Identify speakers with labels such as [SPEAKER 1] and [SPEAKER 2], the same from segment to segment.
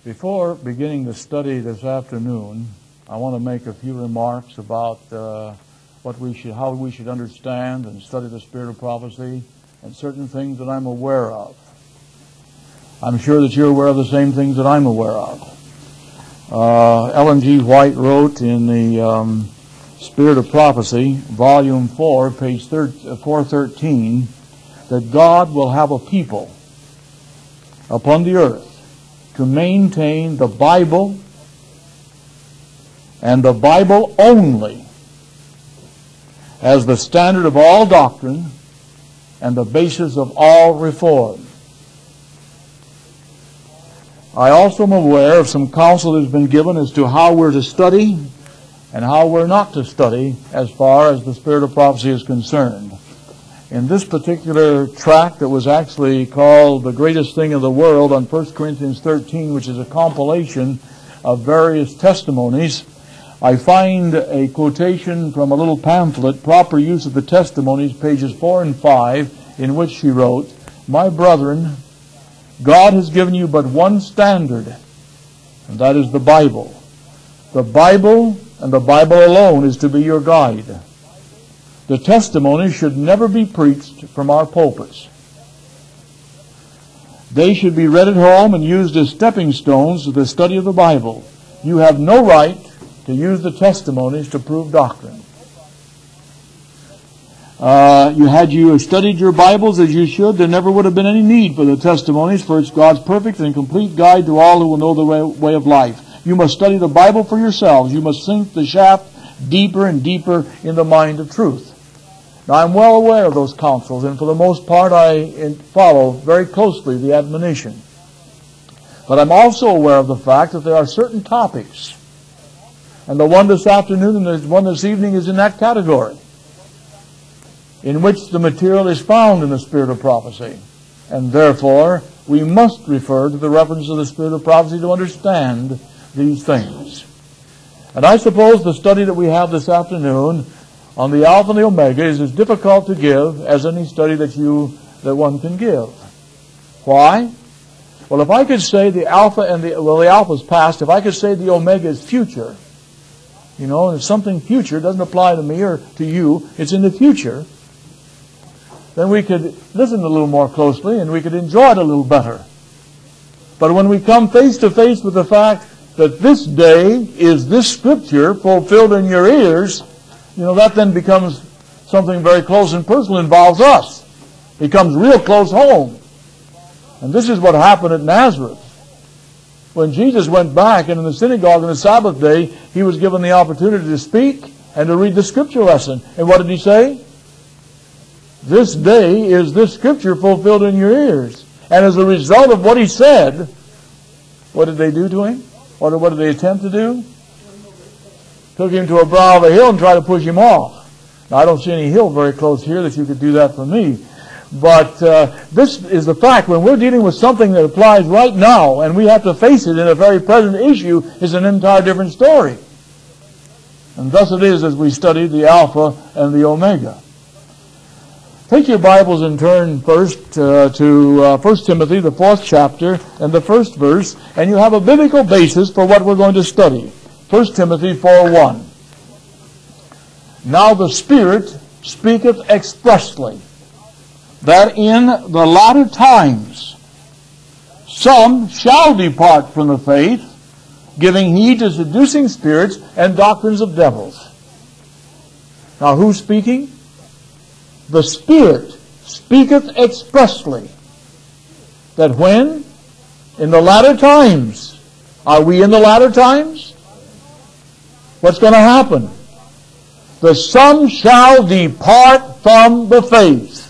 [SPEAKER 1] Before beginning the study this afternoon, I want to make a few remarks about how we should understand and study the spirit of prophecy, and certain things that I'm aware of. I'm sure that you're aware of the same things that I'm aware of. Ellen G. White wrote in the Spirit of Prophecy, Volume 4, page 413, that God will have a people upon the earth to maintain the Bible and the Bible only as the standard of all doctrine and the basis of all reform. I also am aware of some counsel that has been given as to how we're to study and how we're not to study as far as the spirit of prophecy is concerned. In this particular tract that was actually called The Greatest Thing in the World on 1 Corinthians 13, which is a compilation of various testimonies, I find a quotation from a little pamphlet, Proper Use of the Testimonies, pages 4 and 5, in which she wrote, "My brethren, God has given you but one standard, and that is the Bible. The Bible and the Bible alone is to be your guide. The testimonies should never be preached from our pulpits. They should be read at home and used as stepping stones to the study of the Bible. You have no right to use the testimonies to prove doctrine." Had you studied your Bibles as you should, there never would have been any need for the testimonies, for it's God's perfect and complete guide to all who will know the way of life. You must study the Bible for yourselves. You must sink the shaft deeper and deeper in the mind of truth. Now, I'm well aware of those counsels, and for the most part I follow very closely the admonition. But I'm also aware of the fact that there are certain topics, and the one this afternoon and the one this evening is in that category, in which the material is found in the spirit of prophecy. And therefore, we must refer to the reference of the spirit of prophecy to understand these things. And I suppose the study that we have this afternoon on the Alpha and the Omega is as difficult to give as any study that one can give. Why? Well, if I could say the Alpha the Alpha is past, if I could say the Omega is future, and if something future doesn't apply to me or to you, it's in the future, then we could listen a little more closely and we could enjoy it a little better. But when we come face to face with the fact that this day is this Scripture fulfilled in your ears, that then becomes something very close and personal, involves us. It comes real close home. And this is what happened at Nazareth. When Jesus went back and in the synagogue on the Sabbath day, he was given the opportunity to speak and to read the Scripture lesson. And what did he say? This day is this Scripture fulfilled in your ears. And as a result of what he said, what did they do to him? What did they attempt to do? Took him to a brow of a hill and tried to push him off. Now, I don't see any hill very close here that you could do that for me. But this is the fact. When we're dealing with something that applies right now, and we have to face it in a very present issue, is an entire different story. And thus it is as we study the Alpha and the Omega. Take your Bibles and turn first to 1 Timothy, the 4th chapter, and the 1st verse, and you have a biblical basis for what we're going to study. 1 Timothy 4:1. "Now the Spirit speaketh expressly, that in the latter times some shall depart from the faith, giving heed to seducing spirits and doctrines of devils." Now who's speaking? The Spirit speaketh expressly, that when? In the latter times. Are we in the latter times? What's going to happen? The some shall depart from the faith.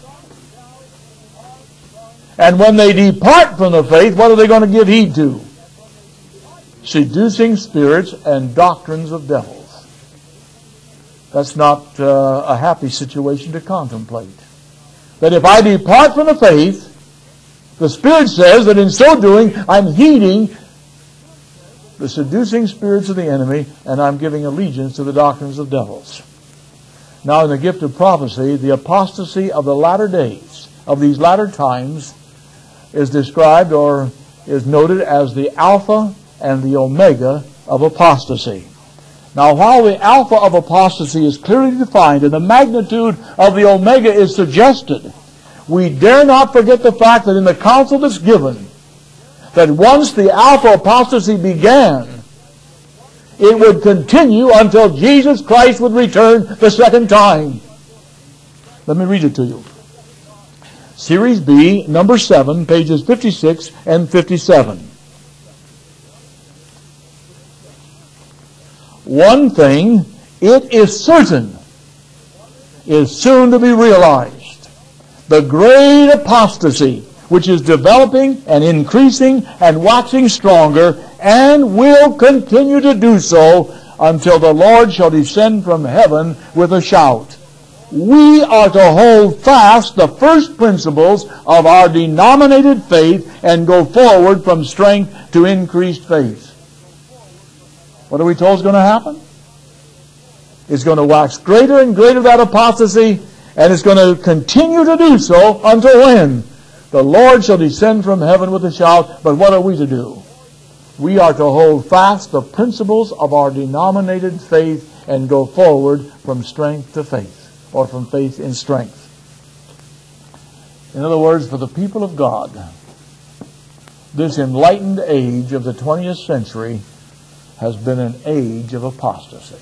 [SPEAKER 1] And when they depart from the faith, what are they going to give heed to? Seducing spirits and doctrines of devils. That's not a happy situation to contemplate. That if I depart from the faith, the Spirit says that in so doing, I'm heeding the seducing spirits of the enemy, and I'm giving allegiance to the doctrines of devils. Now, in the gift of prophecy, the apostasy of the latter days, of these latter times, is described or is noted as the Alpha and the omega of apostasy. Now, while the alpha of apostasy is clearly defined and the magnitude of the omega is suggested, we dare not forget the fact that in the counsel that's given, that once the alpha apostasy began, it would continue until Jesus Christ would return the second time. Let me read it to you. Series B, number 7, pages 56 and 57. One thing, it is certain, is soon to be realized. The great apostasy, which is developing and increasing and waxing stronger, and will continue to do so until the Lord shall descend from heaven with a shout. We are to hold fast the first principles of our denominated faith and go forward from strength to increased faith. What are we told is going to happen? It's going to wax greater and greater, that apostasy, and it's going to continue to do so until when? The Lord shall descend from heaven with a shout. But what are we to do? We are to hold fast the principles of our denominated faith and go forward from strength to faith, or from faith in strength. In other words, for the people of God, this enlightened age of the 20th century has been an age of apostasy.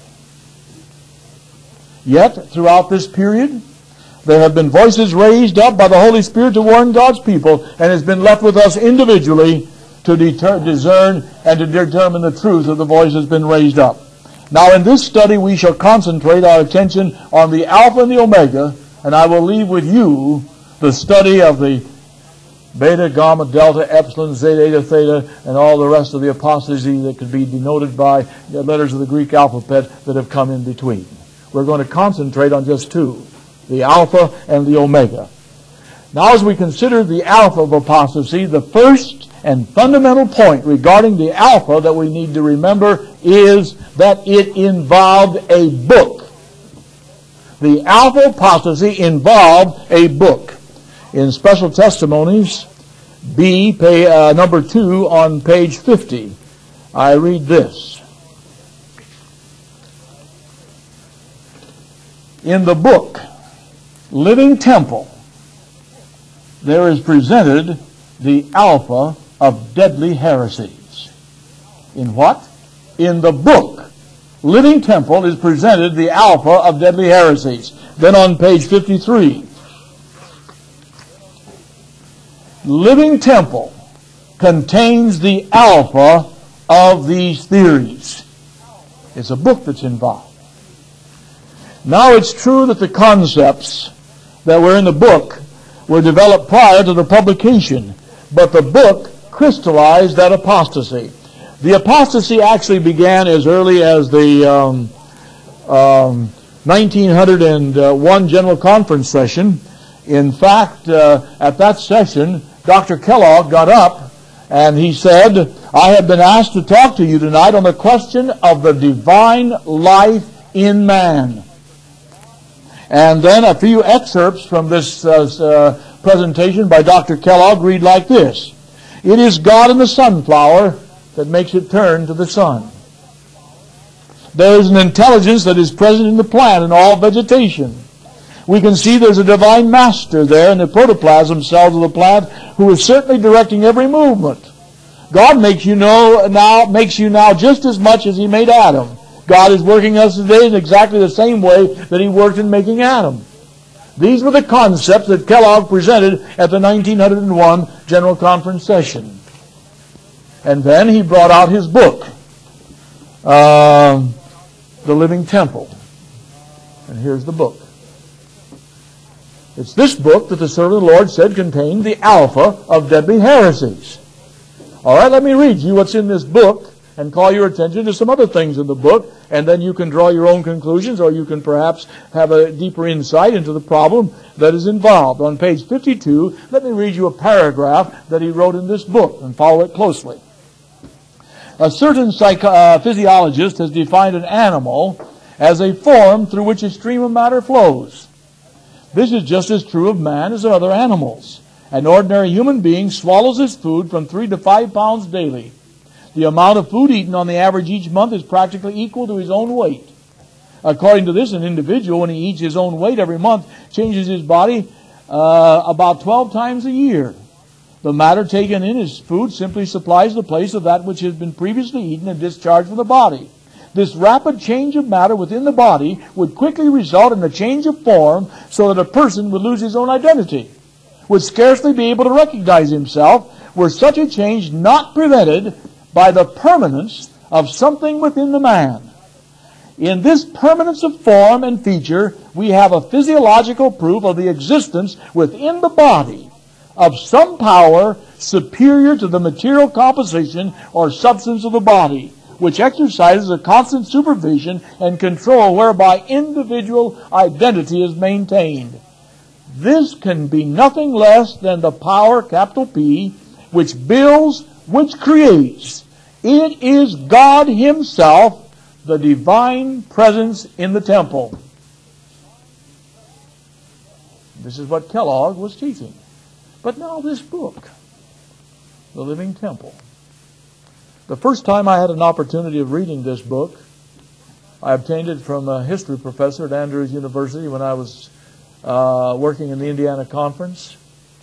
[SPEAKER 1] Yet, throughout this period, there have been voices raised up by the Holy Spirit to warn God's people, and it's been left with us individually to discern and to determine the truth of the voice that's been raised up. Now, in this study, we shall concentrate our attention on the Alpha and the Omega, and I will leave with you the study of the Beta, Gamma, Delta, Epsilon, Zeta, Eta, Theta, and all the rest of the apostasy that could be denoted by the letters of the Greek alphabet that have come in between. We're going to concentrate on just two, the Alpha and the Omega. Now, as we consider the Alpha of apostasy, the first and fundamental point regarding the Alpha that we need to remember is that it involved a book. The Alpha apostasy involved a book. In Special Testimonies, B, number 2 on page 50, I read this. In the book, Living Temple, there is presented the Alpha of deadly heresies. In what? In the book, Living Temple, is presented the Alpha of deadly heresies. Then on page 53, Living Temple contains the alpha of these theories. It's a book that's involved. Now, it's true that the concepts that were in the book were developed prior to the publication, but the book crystallized that apostasy. The apostasy actually began as early as the 1901 General Conference session. In fact, at that session, Dr. Kellogg got up and he said, I have been asked to talk to you tonight on the question of the divine life in man. And then a few excerpts from this presentation by Dr. Kellogg read like this. It is God in the sunflower that makes it turn to the sun. There is an intelligence that is present in the plant and all vegetation. We can see there's a divine master there in the protoplasm cells of the plant who is certainly directing every movement. God makes you now just as much as He made Adam. God is working us today in exactly the same way that He worked in making Adam. These were the concepts that Kellogg presented at the 1901 General Conference session. And then he brought out his book, The Living Temple. And here's the book. It's this book that the servant of the Lord said contained the alpha of deadly heresies. All right, let me read you what's in this book and call your attention to some other things in the book, and then you can draw your own conclusions, or you can perhaps have a deeper insight into the problem that is involved. On page 52, let me read you a paragraph that he wrote in this book, and follow it closely. A certain physiologist has defined an animal as a form through which a stream of matter flows. This is just as true of man as of other animals. An ordinary human being swallows his food from 3 to 5 pounds daily. The amount of food eaten on the average each month is practically equal to his own weight. According to this, an individual, when he eats his own weight every month, changes his body about 12 times a year. The matter taken in as food simply supplies the place of that which has been previously eaten and discharged from the body. This rapid change of matter within the body would quickly result in a change of form so that a person would lose his own identity, would scarcely be able to recognize himself, were such a change not prevented by the permanence of something within the man. In this permanence of form and feature, we have a physiological proof of the existence within the body of some power superior to the material composition or substance of the body, which exercises a constant supervision and control whereby individual identity is maintained. This can be nothing less than the power, capital P, which builds, which creates. It is God Himself, the divine presence in the temple. This is what Kellogg was teaching. But now this book, The Living Temple. The first time I had an opportunity of reading this book, I obtained it from a history professor at Andrews University when I was working in the Indiana Conference.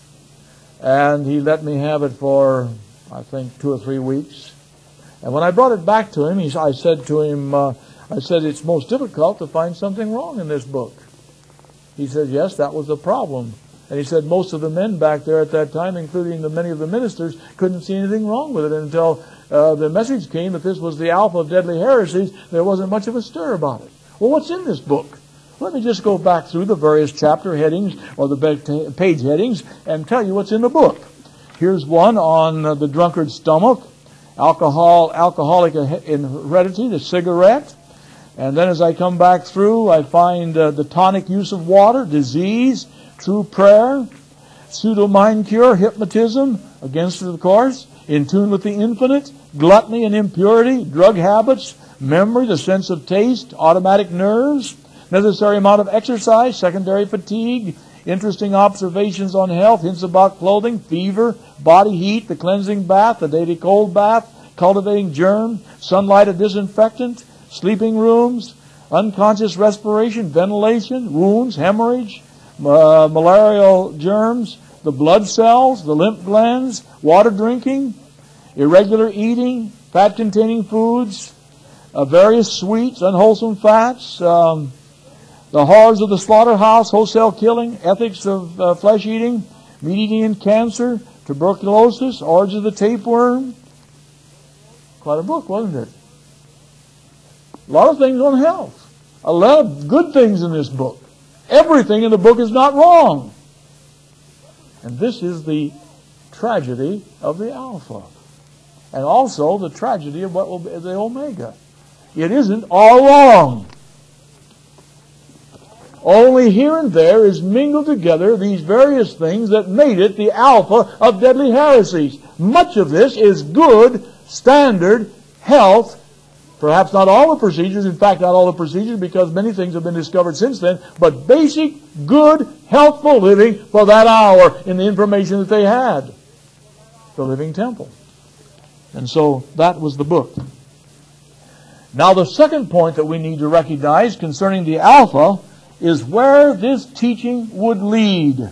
[SPEAKER 1] And he let me have it for, I think, 2 or 3 weeks. And when I brought it back to him, I said to him, it's most difficult to find something wrong in this book. He said, yes, that was the problem. And he said most of the men back there at that time, including many of the ministers, couldn't see anything wrong with it until the message came that this was the alpha of deadly heresies. There wasn't much of a stir about it. Well, what's in this book? Let me just go back through the various chapter headings or the page headings and tell you what's in the book. Here's one on the drunkard's stomach, alcoholic heredity, the cigarette. And then as I come back through, I find the tonic use of water, disease, true prayer, pseudo-mind cure, hypnotism, against it of course, in tune with the infinite, gluttony and impurity, drug habits, memory, the sense of taste, automatic nerves, necessary amount of exercise, secondary fatigue, interesting observations on health, hints about clothing, fever, body heat, the cleansing bath, the daily cold bath, cultivating germ, sunlight, a disinfectant, sleeping rooms, unconscious respiration, ventilation, wounds, hemorrhage, malarial germs, the blood cells, the lymph glands, water drinking, irregular eating, fat-containing foods, various sweets, unwholesome fats, the horrors of the slaughterhouse, wholesale killing, ethics of flesh eating, meat eating and cancer, tuberculosis, origin of the tapeworm. Quite a book, wasn't it? A lot of things on health. A lot of good things in this book. Everything in the book is not wrong. And this is the tragedy of the Alpha. And also the tragedy of what will be the Omega. It isn't all wrong. Only here and there is mingled together these various things that made it the Alpha of deadly heresies. Much of this is good, standard, health. Perhaps not all the procedures, in fact not all the procedures because many things have been discovered since then, but basic, good, healthful living for that hour in the information that they had. The Living Temple. And so that was the book. Now the second point that we need to recognize concerning the Alpha is where this teaching would lead.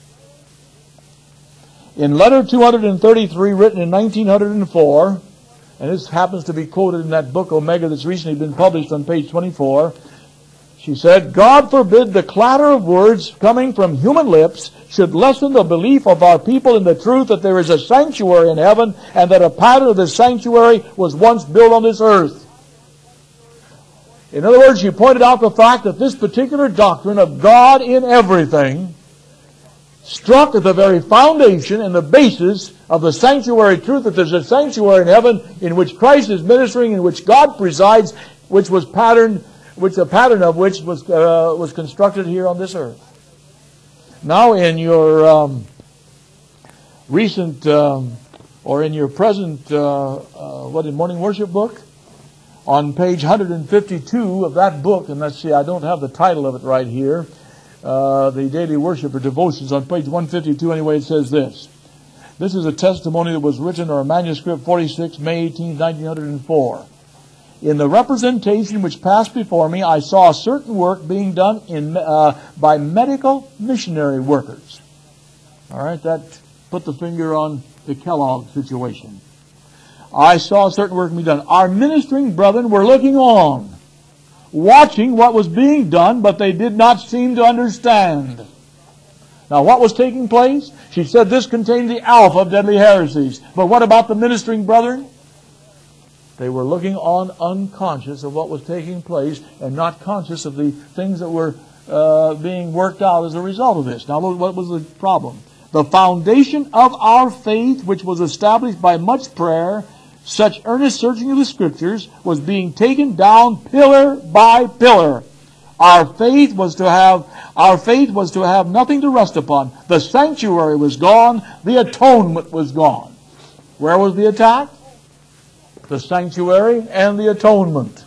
[SPEAKER 1] In letter 233 written in 1904, and this happens to be quoted in that book, Omega, that's recently been published on page 24. She said, God forbid the clatter of words coming from human lips should lessen the belief of our people in the truth that there is a sanctuary in heaven and that a pattern of this sanctuary was once built on this earth. In other words, she pointed out the fact that this particular doctrine of God in everything struck at the very foundation and the basis of the sanctuary truth that there's a sanctuary in heaven in which Christ is ministering, in which God presides, which the pattern of which was constructed here on this earth. Now, in your recent or in your present morning worship book, on page 152 of that book, and let's see, I don't have the title of it right here. The Daily Worship or Devotions on page 152 anyway, it says this. This is a testimony that was written or a manuscript 46 May 18, 1904. In the representation which passed before me, I saw a certain work being done by medical missionary workers. All right, that put the finger on the Kellogg situation. I saw a certain work being done. Our ministering brethren were looking on, watching what was being done, but they did not seem to understand. Now, what was taking place? She said this contained the alpha of deadly heresies. But what about the ministering brethren? They were looking on unconscious of what was taking place and not conscious of the things that were being worked out as a result of this. Now, what was the problem? The foundation of our faith, which was established by much prayer, such earnest searching of the Scriptures, was being taken down pillar by pillar. Our faith was to have nothing to rest upon. The sanctuary was gone. The atonement was gone. Where was the attack? The sanctuary and the atonement.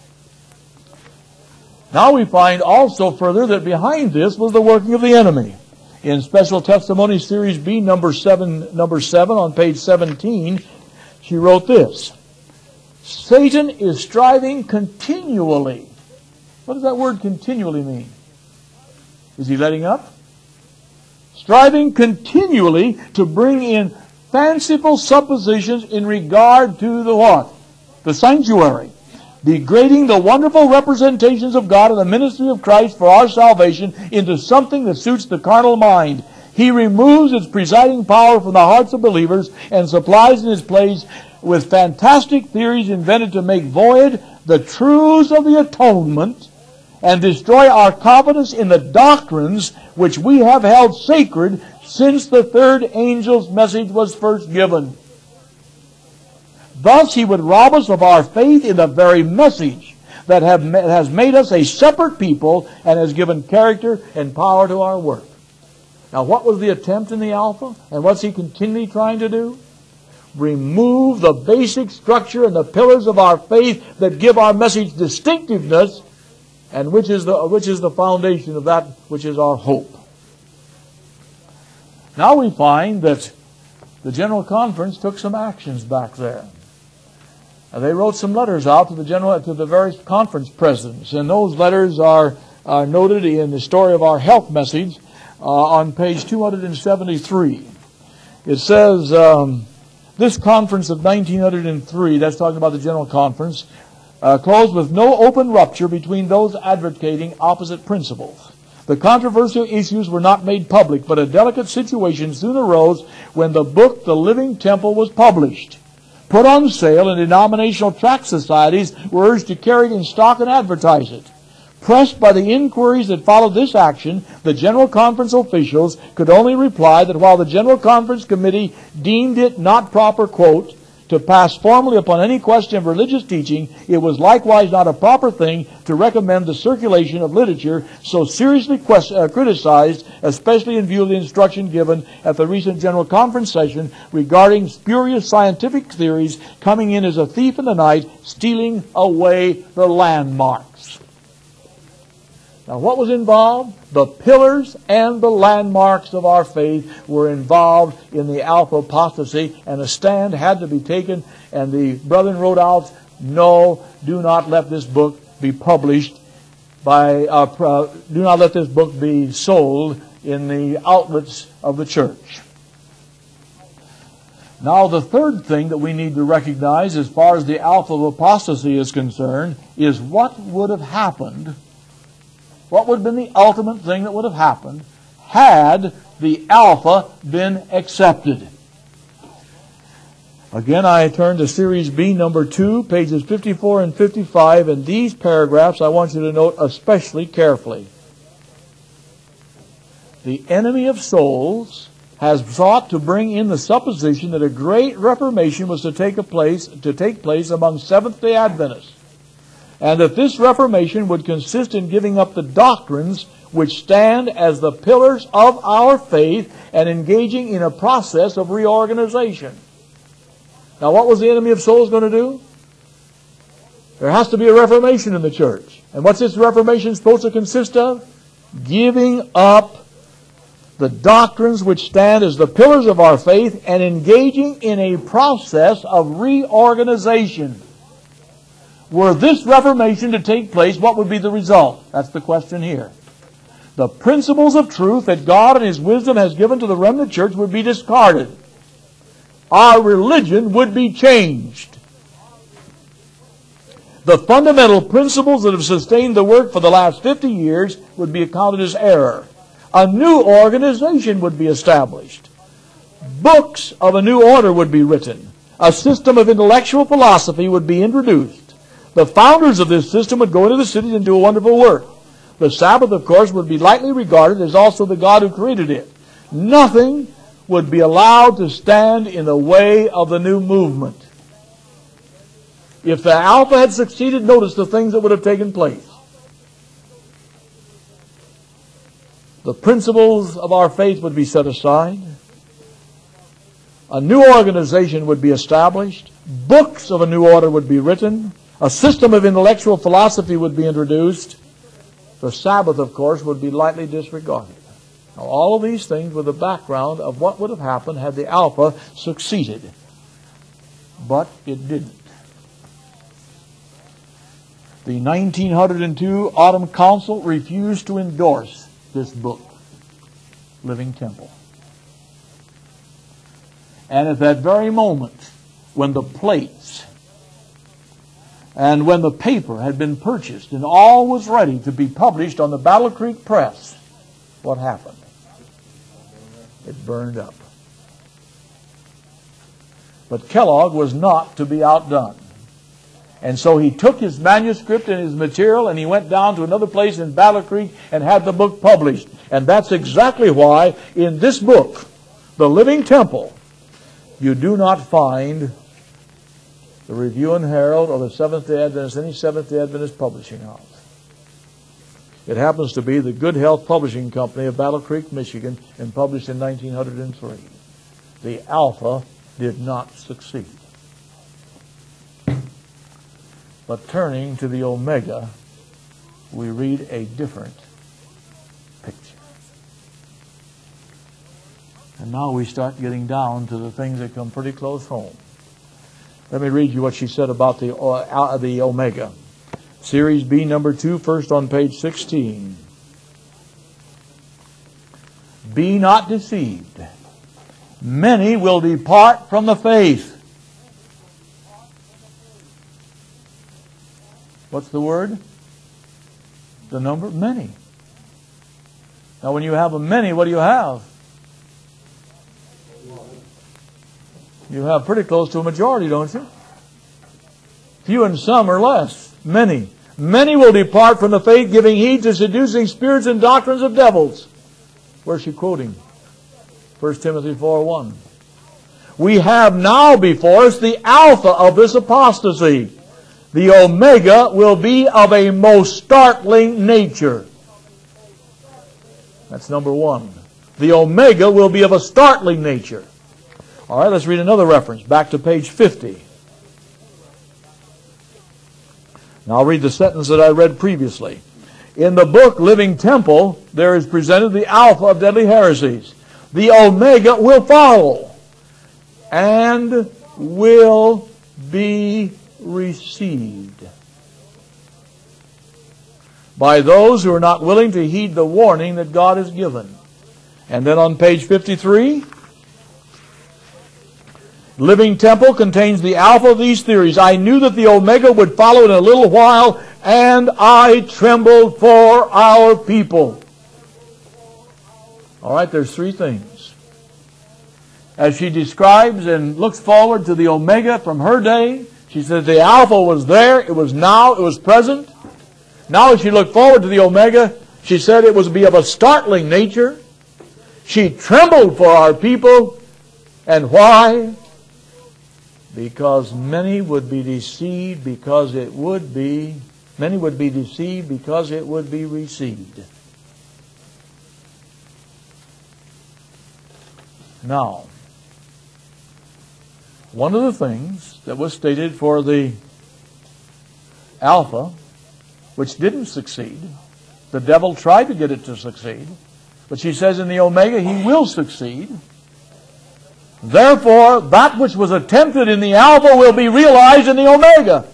[SPEAKER 1] Now we find also further that behind this was the working of the enemy. In Special Testimony Series B, number 7 on page 17, she wrote this: Satan is striving continually. What does that word continually mean? Is he letting up? Striving continually to bring in fanciful suppositions in regard to the what? The sanctuary. Degrading the wonderful representations of God and the ministry of Christ for our salvation into something that suits the carnal mind. He removes its presiding power from the hearts of believers and supplies in its place with fantastic theories invented to make void the truths of the atonement and destroy our confidence in the doctrines which we have held sacred since the third angel's message was first given. Thus he would rob us of our faith in the very message that has made us a separate people and has given character and power to our work. Now, what was the attempt in the Alpha? And what's he continually trying to do? Remove the basic structure and the pillars of our faith that give our message distinctiveness, and which is the foundation of that which is our hope. Now we find that the General Conference took some actions back there. They wrote some letters out to the various conference presidents, and those letters are noted in the Story of Our Health message on page 273. It says, this conference of 1903, that's talking about the General Conference, closed with no open rupture between those advocating opposite principles. The controversial issues were not made public, but a delicate situation soon arose when the book, The Living Temple, was published. Put on sale, and denominational tract societies were urged to carry it in stock and advertise it. Pressed by the inquiries that followed this action, the General Conference officials could only reply that while the General Conference Committee deemed it not proper, quote, to pass formally upon any question of religious teaching, it was likewise not a proper thing to recommend the circulation of literature so seriously criticized, especially in view of the instruction given at the recent General Conference session regarding spurious scientific theories coming in as a thief in the night, stealing away the landmarks. Now, what was involved? The pillars and the landmarks of our faith were involved in the Alpha apostasy, and a stand had to be taken, and the brethren wrote out, no, do not let this book be published do not let this book be sold in the outlets of the church. Now, the third thing that we need to recognize as far as the Alpha of apostasy is concerned is what would have happened. What would have been the ultimate thing that would have happened had the Alpha been accepted? Again, I turn to Series B, number 2, pages 54 and 55, and these paragraphs I want you to note especially carefully. The enemy of souls has sought to bring in the supposition that a great reformation was to take place among Seventh-day Adventists, and that this reformation would consist in giving up the doctrines which stand as the pillars of our faith and engaging in a process of reorganization. Now, what was the enemy of souls going to do? There has to be a reformation in the church. And what's this reformation supposed to consist of? Giving up the doctrines which stand as the pillars of our faith, and engaging in a process of reorganization. Were this Reformation to take place, what would be the result? That's the question here. The principles of truth that God in His wisdom has given to the remnant church would be discarded. Our religion would be changed. The fundamental principles that have sustained the work for the last 50 years would be accounted as error. A new organization would be established. Books of a new order would be written. A system of intellectual philosophy would be introduced. The founders of this system would go into the cities and do a wonderful work. The Sabbath, of course, would be lightly regarded as also the God who created it. Nothing would be allowed to stand in the way of the new movement. If the Alpha had succeeded, notice the things that would have taken place. The principles of our faith would be set aside. A new organization would be established. Books of a new order would be written. A system of intellectual philosophy would be introduced. The Sabbath, of course, would be lightly disregarded. Now, all of these things were the background of what would have happened had the Alpha succeeded. But it didn't. The 1902 Autumn Council refused to endorse this book, Living Temple. And at that very moment, when the plates and when the paper had been purchased and all was ready to be published on the Battle Creek Press, what happened? It burned up. But Kellogg was not to be outdone. And so he took his manuscript and his material and he went down to another place in Battle Creek and had the book published. And that's exactly why in this book, The Living Temple, you do not find the Review and Herald or the Seventh-day Adventist, any Seventh-day Adventist publishing house. It happens to be the Good Health Publishing Company of Battle Creek, Michigan, and published in 1903. The Alpha did not succeed. But turning to the Omega, we read a different picture. And now we start getting down to the things that come pretty close home. Let me read you what she said about the Omega. Series B, number 2, first on page 16. Be not deceived. Many will depart from the faith. What's the word? The number? Many. Now when you have a many, what do you have? You have pretty close to a majority, don't you? Few and some or less. Many. Many will depart from the faith, giving heed to seducing spirits and doctrines of devils. Where's she quoting? 1 Timothy 4:1. We have now before us the Alpha of this apostasy. The Omega will be of a most startling nature. That's number 1. The Omega will be of a startling nature. All right, let's read another reference. Back to page 50. Now I'll read the sentence that I read previously. In the book Living Temple, there is presented the Alpha of deadly heresies. The Omega will follow and will be received by those who are not willing to heed the warning that God has given. And then on page 53, Living Temple contains the Alpha of these theories. I knew that the Omega would follow in a little while, and I trembled for our people. All right, there's 3 things. As she describes and looks forward to the Omega from her day, she says the Alpha was there, it was now, it was present. Now as she looked forward to the Omega, she said it was to be of a startling nature. She trembled for our people. And why? Because many would be deceived because it would be, many would be deceived because it would be received. Now, one of the things that was stated for the Alpha, which didn't succeed, the devil tried to get it to succeed, But she says in the Omega, He will succeed. Therefore, that which was attempted in the Alpha will be realized in the Omega.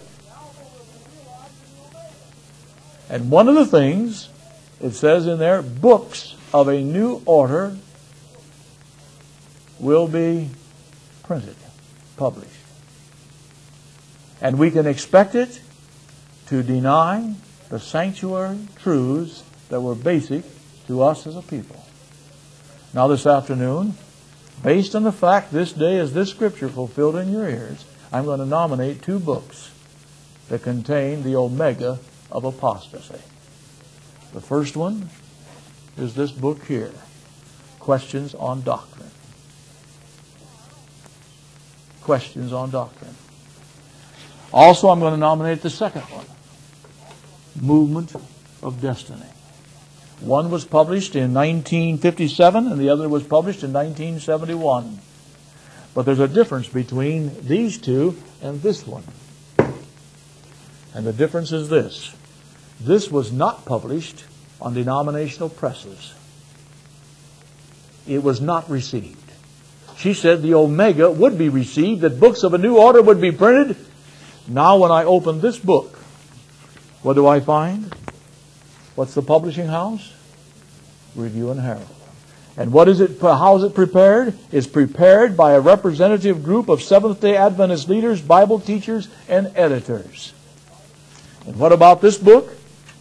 [SPEAKER 1] And one of the things, it says in there, books of a new order will be printed, published. And we can expect it to deny the sanctuary truths that were basic to us as a people. Now this afternoon, based on the fact this day is this Scripture fulfilled in your ears, I'm going to nominate 2 books that contain the Omega of apostasy. The first one is this book here, Questions on Doctrine. Questions on Doctrine. Also, I'm going to nominate the second one, Movement of Destiny. One was published in 1957 and the other was published in 1971. But there's a difference between these two and this one. And the difference is this. This was not published on denominational presses. It was not received. She said the Omega would be received, that books of a new order would be printed. Now when I open this book, what do I find? What's the publishing house? Review and Herald. And what is it? How is it prepared? It's prepared by a representative group of Seventh-day Adventist leaders, Bible teachers, and editors. And what about this book?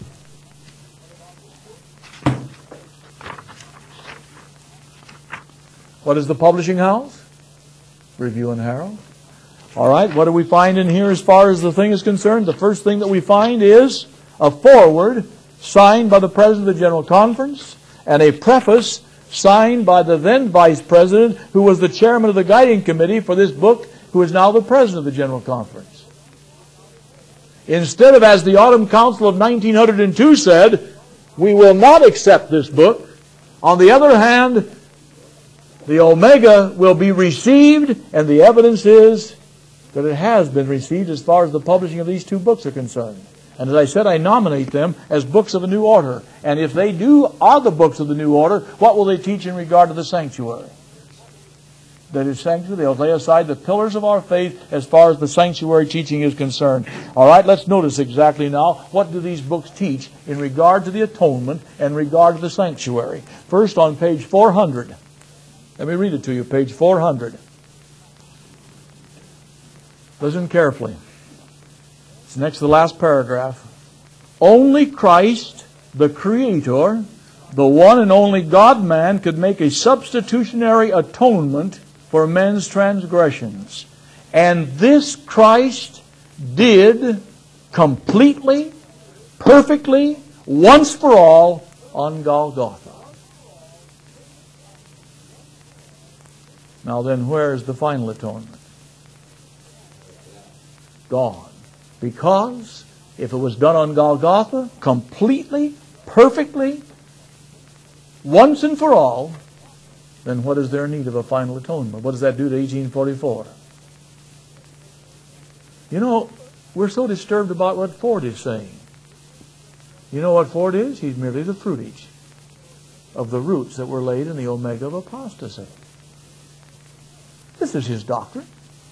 [SPEAKER 1] What is the publishing house? Review and Herald. All right, what do we find in here as far as the thing is concerned? The first thing that we find is a foreword signed by the President of the General Conference and a preface signed by the then Vice President, who was the Chairman of the Guiding Committee for this book, who is now the President of the General Conference. Instead of, as the Autumn Council of 1902 said, we will not accept this book, on the other hand, the Omega will be received, and the evidence is that it has been received as far as the publishing of these 2 books are concerned. And as I said, I nominate them as books of a new order. And if they are the books of the new order, what will they teach in regard to the sanctuary? That is sanctuary, they'll lay aside the pillars of our faith as far as the sanctuary teaching is concerned. All right, let's notice exactly now, what do these books teach in regard to the atonement and regard to the sanctuary? First, on page 400. Let me read it to you, page 400. Listen carefully. It's next to the last paragraph. Only Christ, the Creator, the one and only God-man, could make a substitutionary atonement for men's transgressions. And this Christ did completely, perfectly, once for all on Golgotha. Now then, where is the final atonement? Gone. Because if it was done on Golgotha, completely, perfectly, once and for all, then what is there need of a final atonement? What does that do to 1844? You know, we're so disturbed about what Ford is saying. You know what Ford is? He's merely the fruitage of the roots that were laid in the Omega of apostasy. This is his doctrine.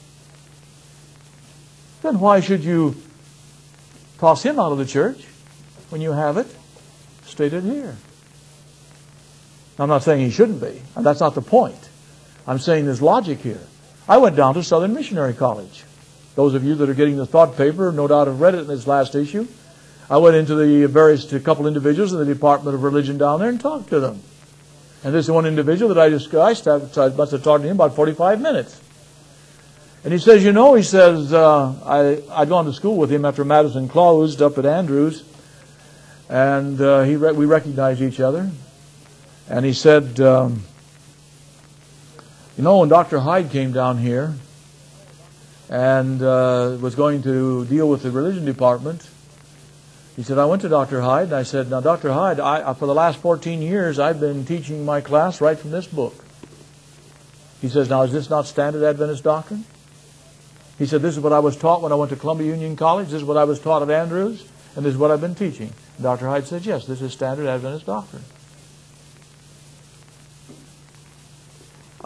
[SPEAKER 1] Then why should you toss him out of the church when you have it stated here? I'm not saying he shouldn't be. And that's not the point. I'm saying there's logic here. I went down to Southern Missionary College. Those of you that are getting the thought paper no doubt have read it in this last issue. I went into to a couple individuals in the Department of Religion down there and talked to them. And this one individual that I discussed, I must have talked to him about 45 minutes. And he says, I'd gone to school with him after Madison closed up at Andrews. And we recognized each other. And he said, when Dr. Hyde came down here and was going to deal with the religion department, he said, I went to Dr. Hyde, and I said, now, Dr. Hyde, for the last 14 years, I've been teaching my class right from this book. He says, now, is this not standard Adventist doctrine? He said, this is what I was taught when I went to Columbia Union College, this is what I was taught at Andrews, and this is what I've been teaching. Dr. Hyde said, yes, this is standard Adventist doctrine.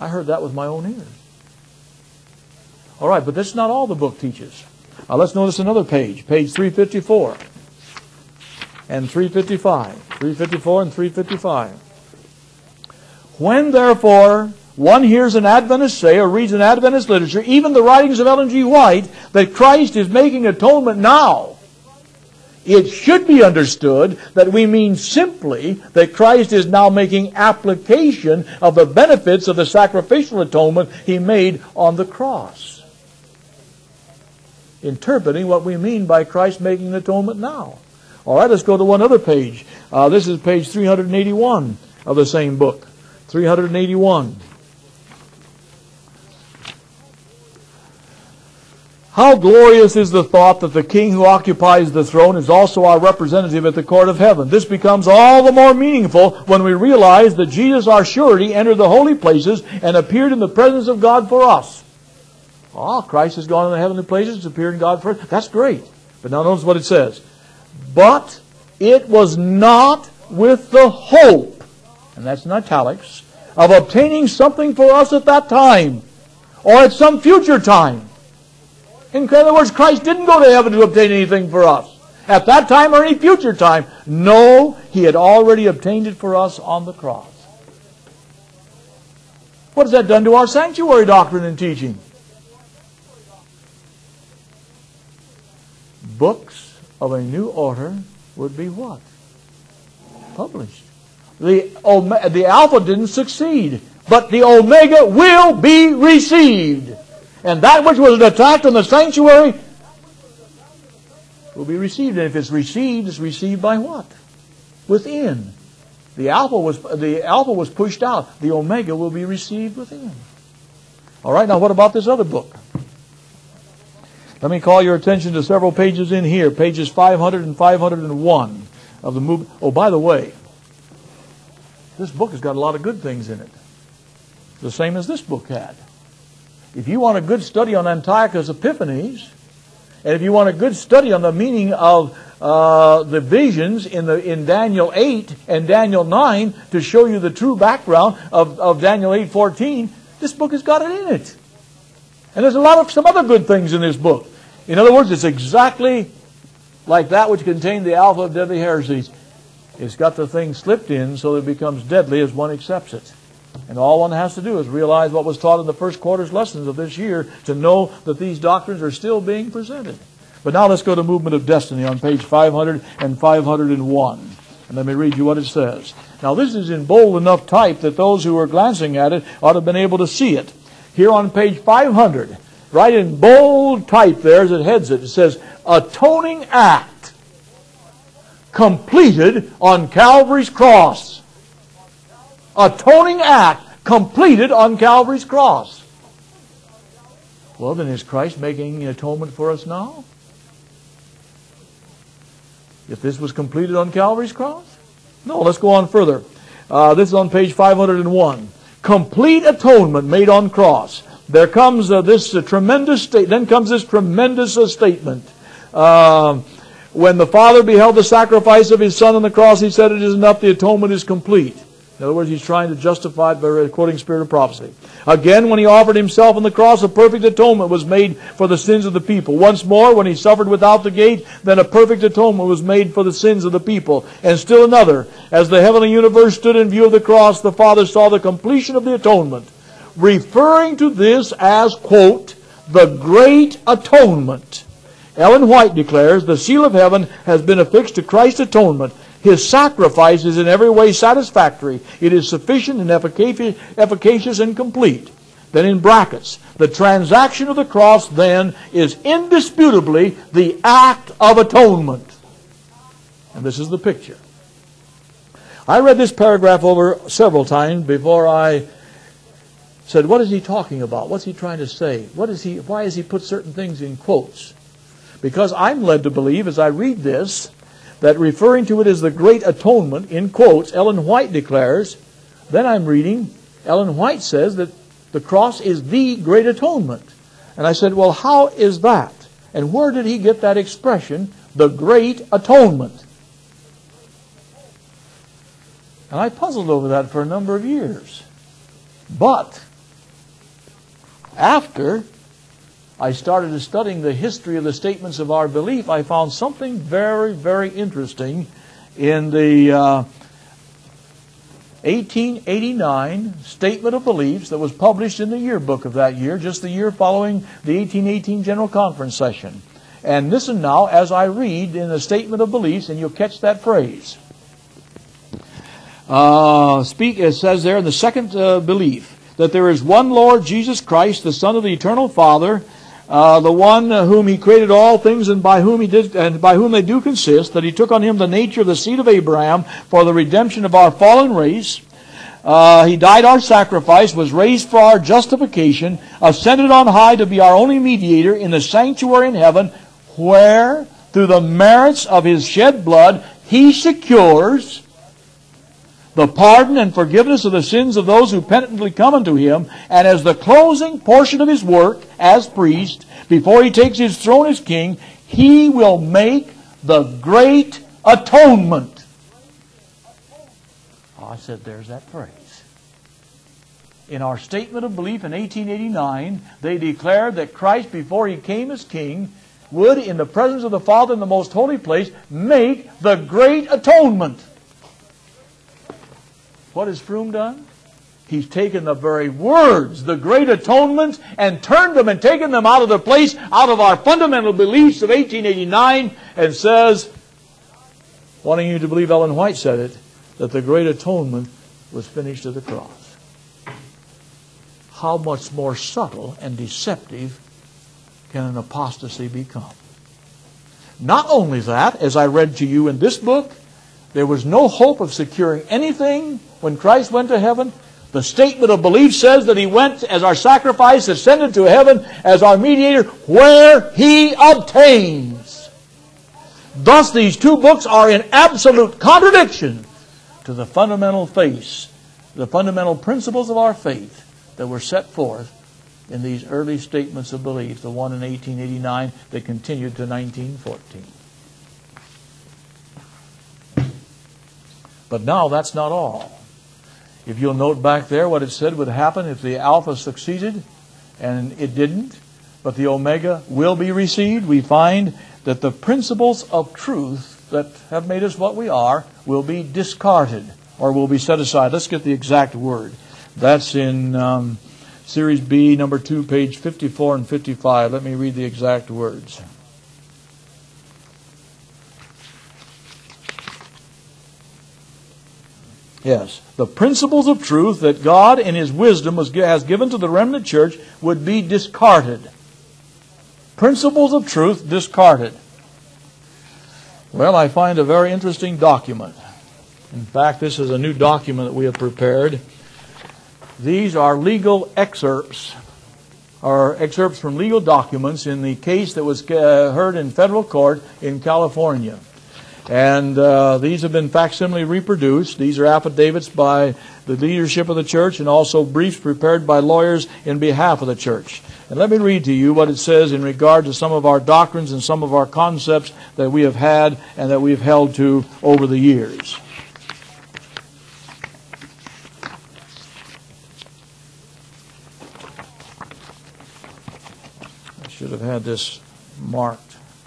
[SPEAKER 1] I heard that with my own ears. All right, but that's not all the book teaches. Let's notice another page, page 354 and 355. 354 and 355. When, therefore, one hears an Adventist say or reads an Adventist literature, even the writings of Ellen G. White, that Christ is making atonement now, it should be understood that we mean simply that Christ is now making application of the benefits of the sacrificial atonement He made on the cross. Interpreting what we mean by Christ making an atonement now. All right, let's go to one other page. This is page 381 of the same book. 381. How glorious is the thought that the King who occupies the throne is also our representative at the court of heaven. This becomes all the more meaningful when we realize that Jesus, our surety, entered the holy places and appeared in the presence of God for us. Oh, Christ has gone in the heavenly places, appeared in God for us. That's great. But now notice what it says. But it was not with the hope, and that's in italics, of obtaining something for us at that time, or at some future time. In other words, Christ didn't go to heaven to obtain anything for us at that time or any future time. No, He had already obtained it for us on the cross. What has that done to our sanctuary doctrine and teaching? Books of a new order would be what? Published. The Alpha didn't succeed, but the Omega will be received. And that which was attacked on the sanctuary will be received. And if it's received by what? Within. The Alpha was pushed out. The Omega will be received within. All right, now what about this other book? Let me call your attention to several pages in here. Pages 500 and 501 of the movement. Oh, by the way, this book has got a lot of good things in it. The same as this book had. If you want a good study on Antiochus Epiphanes, and if you want a good study on the meaning of the visions in Daniel 8 and Daniel 9 to show you the true background of Daniel 8:14, this book has got it in it. And there's some other good things in this book. In other words, it's exactly like that which contained the alpha of deadly heresies. It's got the thing slipped in so that it becomes deadly as one accepts it. And all one has to do is realize what was taught in the first quarter's lessons of this year to know that these doctrines are still being presented. But now let's go to Movement of Destiny on page 500 and 501. And let me read you what it says. Now this is in bold enough type that those who are glancing at it ought to have been able to see it. Here on page 500, right in bold type there as it heads it, it says, Atoning Act completed on Calvary's cross. Atoning act completed on Calvary's cross. Well, then is Christ making atonement for us now? If this was completed on Calvary's cross? No, let's go on further. This is on page 501. Complete atonement made on cross. There comes this tremendous statement. When the Father beheld the sacrifice of His Son on the cross, He said, "It is enough, the atonement is complete." In other words, He's trying to justify it by quoting Spirit of Prophecy. Again, when He offered Himself on the cross, a perfect atonement was made for the sins of the people. Once more, when He suffered without the gate, then a perfect atonement was made for the sins of the people. And still another, as the heavenly universe stood in view of the cross, the Father saw the completion of the atonement, referring to this as, quote, the great atonement. Ellen White declares, the seal of heaven has been affixed to Christ's atonement. His sacrifice is in every way satisfactory. It is sufficient and efficacious and complete. Then in brackets, the transaction of the cross then is indisputably the act of atonement. And this is the picture. I read this paragraph over several times before I said, what is he talking about? What's he trying to say? Why has he put certain things in quotes? Because I'm led to believe as I read this, that referring to it as the great atonement, in quotes, Ellen White declares, then I'm reading, Ellen White says that the cross is the great atonement. And I said, well, how is that? And where did he get that expression, the great atonement? And I puzzled over that for a number of years. But After I started studying the history of the statements of our belief, I found something very, very interesting in the 1889 Statement of Beliefs that was published in the yearbook of that year, just the year following the 1818 General Conference session. And listen now as I read in the Statement of Beliefs, and you'll catch that phrase. It says there in the second belief that there is one Lord Jesus Christ, the Son of the Eternal Father, the one whom He created all things and by whom they do consist, that He took on Him the nature of the seed of Abraham for the redemption of our fallen race. He died our sacrifice, was raised for our justification, ascended on high to be our only mediator in the sanctuary in heaven, where, through the merits of His shed blood, He secures the pardon and forgiveness of the sins of those who penitently come unto Him, and as the closing portion of His work as priest, before He takes His throne as king, He will make the great atonement. I said, there's that phrase. In our statement of belief in 1889, they declared that Christ, before He came as king, would, in the presence of the Father in the most holy place, make the great atonement. What has Froome done? He's taken the very words, the great atonement, and turned them and taken them out of their place, out of our fundamental beliefs of 1889, and says, wanting you to believe Ellen White said it, that the great atonement was finished at the cross. How much more subtle and deceptive can an apostasy become? Not only that, as I read to you in this book, there was no hope of securing anything when Christ went to heaven. The statement of belief says that He went as our sacrifice, ascended to heaven as our mediator, where He obtains. Thus, these two books are in absolute contradiction to the fundamental faith, the fundamental principles of our faith that were set forth in these early statements of belief, the one in 1889 that continued to 1914. But now that's not all. If you'll note back there what it said would happen if the Alpha succeeded, and it didn't, but the Omega will be received, we find that the principles of truth that have made us what we are will be discarded or will be set aside. Let's get the exact word. That's in Series B, number 2, page 54 and 55. Let me read the exact words. Yes, the principles of truth that God in His wisdom has given to the remnant church would be discarded. Principles of truth discarded. Well, I find a very interesting document. In fact, this is a new document that we have prepared. These are legal excerpts, or excerpts from legal documents in the case that was heard in federal court in California. And these have been facsimile reproduced. These are affidavits by the leadership of the church and also briefs prepared by lawyers in behalf of the church. And let me read to you what it says in regard to some of our doctrines and some of our concepts that we have had and that we have held to over the years. I should have had this marked.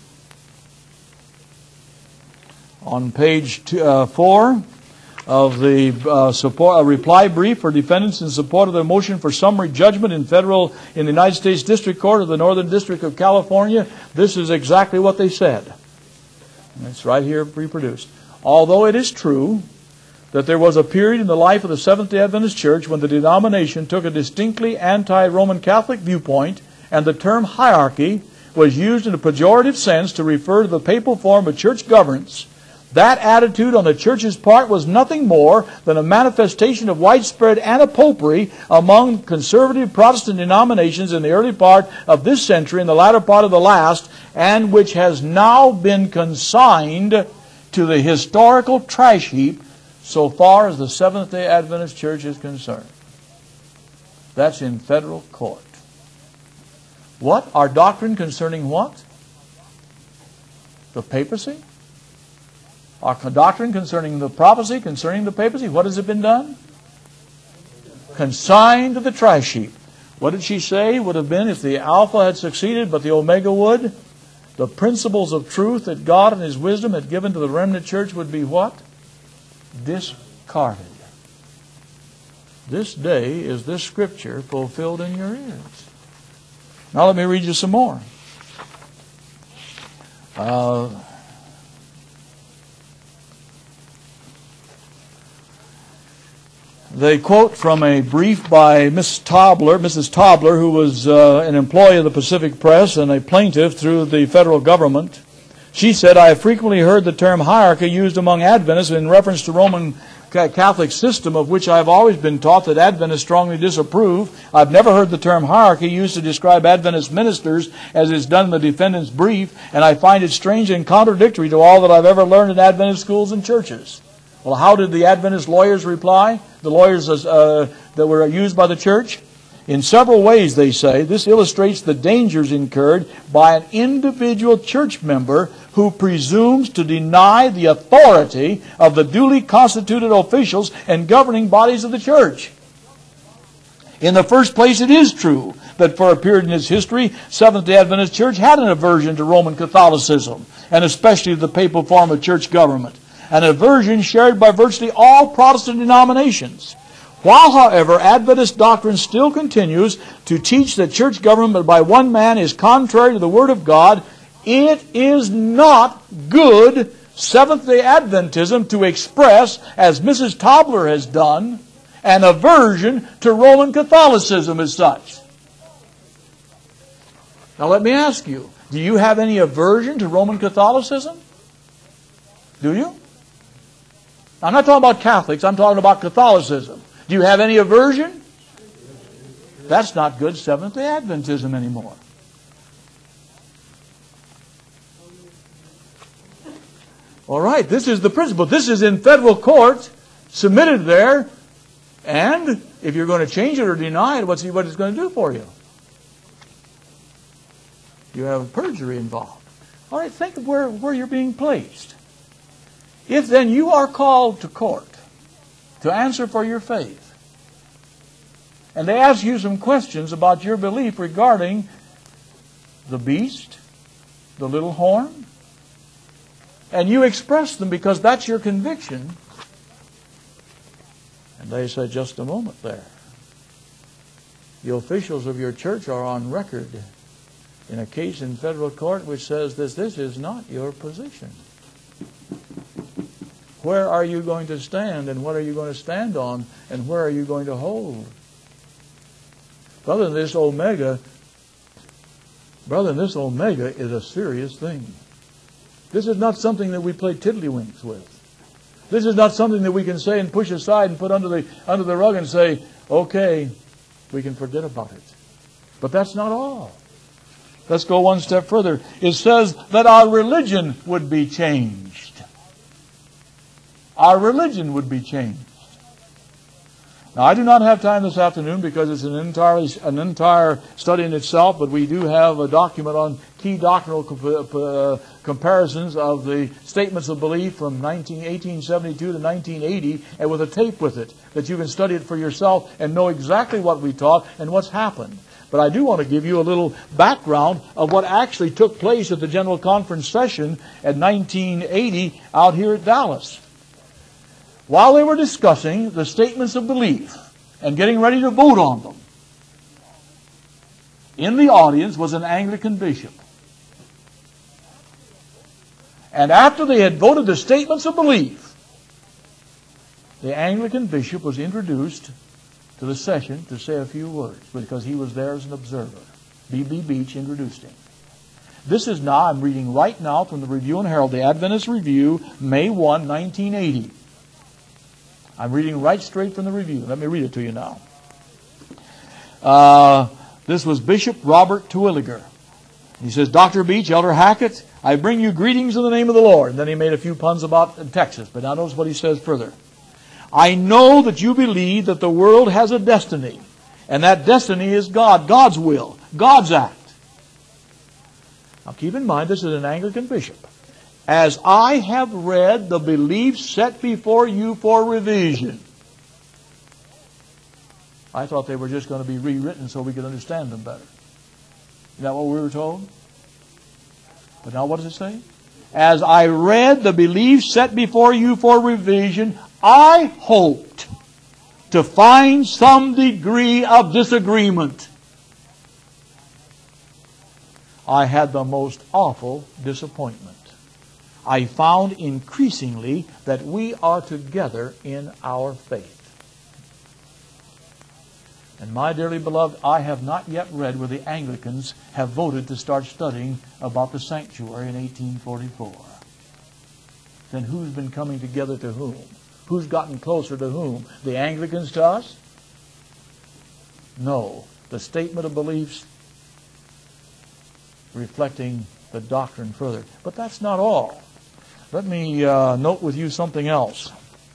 [SPEAKER 1] On page 4 of the reply brief for defendants in support of their motion for summary judgment in the United States District Court of the Northern District of California, this is exactly what they said. It's right here reproduced. Although it is true that there was a period in the life of the Seventh-day Adventist Church when the denomination took a distinctly anti-Roman Catholic viewpoint, and the term hierarchy was used in a pejorative sense to refer to the papal form of church governance, that attitude on the church's part was nothing more than a manifestation of widespread anapopery among conservative Protestant denominations in the early part of this century and the latter part of the last, and which has now been consigned to the historical trash heap so far as the Seventh-day Adventist Church is concerned. That's in federal court. What? Our doctrine concerning what? The papacy? Our doctrine concerning the prophecy, concerning the papacy, what has it been done? Consigned to the trash heap. What did she say would have been if the Alpha had succeeded, but the Omega would? The principles of truth that God in His wisdom had given to the remnant church would be what? Discarded. This day is this scripture fulfilled in your ears. Now let me read you some more. They quote from a brief by Mrs. Tobler, who was an employee of the Pacific Press and a plaintiff through the federal government. She said, "I have frequently heard the term hierarchy used among Adventists in reference to Roman Catholic system, of which I have always been taught that Adventists strongly disapprove. I've never heard the term hierarchy used to describe Adventist ministers as is done in the defendant's brief, and I find it strange and contradictory to all that I've ever learned in Adventist schools and churches." Well, how did the Adventist lawyers reply? The lawyers that were used by the church? In several ways, they say. This illustrates the dangers incurred by an individual church member who presumes to deny the authority of the duly constituted officials and governing bodies of the church. In the first place, it is true that for a period in its history, Seventh-day Adventist Church had an aversion to Roman Catholicism, and especially to the papal form of church government. An aversion shared by virtually all Protestant denominations. While, however, Adventist doctrine still continues to teach that church government by one man is contrary to the Word of God, it is not good Seventh-day Adventism to express, as Mrs. Tobler has done, an aversion to Roman Catholicism as such. Now let me ask you, do you have any aversion to Roman Catholicism? Do you? I'm not talking about Catholics, I'm talking about Catholicism. Do you have any aversion? That's not good Seventh-day Adventism anymore. All right, this is the principle. This is in federal court, submitted there, and if you're going to change it or deny it, what's it's going to do for you? You have perjury involved. All right, think of where you're being placed. If then you are called to court to answer for your faith, and they ask you some questions about your belief regarding the beast, the little horn, and you express them because that's your conviction, and they say, just a moment there. The officials of your church are on record in a case in federal court which says this is not your position. Where are you going to stand, and what are you going to stand on, and where are you going to hold? Brother, this omega is a serious thing. This is not something that we play tiddlywinks with. This is not something that we can say and push aside and put under the rug and say, okay, we can forget about it. But that's not all. Let's go one step further. It says that our religion would be changed. Our religion would be changed. Now, I do not have time this afternoon because it's an entire study in itself, but we do have a document on key doctrinal comparisons of the statements of belief from 1872 to 1980, and with a tape with it, that you can study it for yourself and know exactly what we taught and what's happened. But I do want to give you a little background of what actually took place at the General Conference session at 1980 out here at Dallas. While they were discussing the statements of belief and getting ready to vote on them, in the audience was an Anglican bishop. And after they had voted the statements of belief, the Anglican bishop was introduced to the session to say a few words because he was there as an observer. B.B. Beach introduced him. This is now, I'm reading right now from the Review and Herald, the Adventist Review, May 1, 1980. I'm reading right straight from the Review. Let me read it to you now. This was Bishop Robert Terwilliger. He says, Dr. Beach, Elder Hackett, I bring you greetings in the name of the Lord. And then he made a few puns about Texas. But now notice what he says further. I know that you believe that the world has a destiny. And that destiny is God, God's will, God's act. Now keep in mind, this is an Anglican bishop. As I have read the beliefs set before you for revision. I thought they were just going to be rewritten so we could understand them better. Isn't that what we were told? But now what does it say? As I read the beliefs set before you for revision, I hoped to find some degree of disagreement. I had the most awful disappointment. I found increasingly that we are together in our faith. And my dearly beloved, I have not yet read where the Anglicans have voted to start studying about the sanctuary in 1844. Then who's been coming together to whom? Who's gotten closer to whom? The Anglicans to us? No. The statement of beliefs reflecting the doctrine further. But that's not all. Let me note with you something else.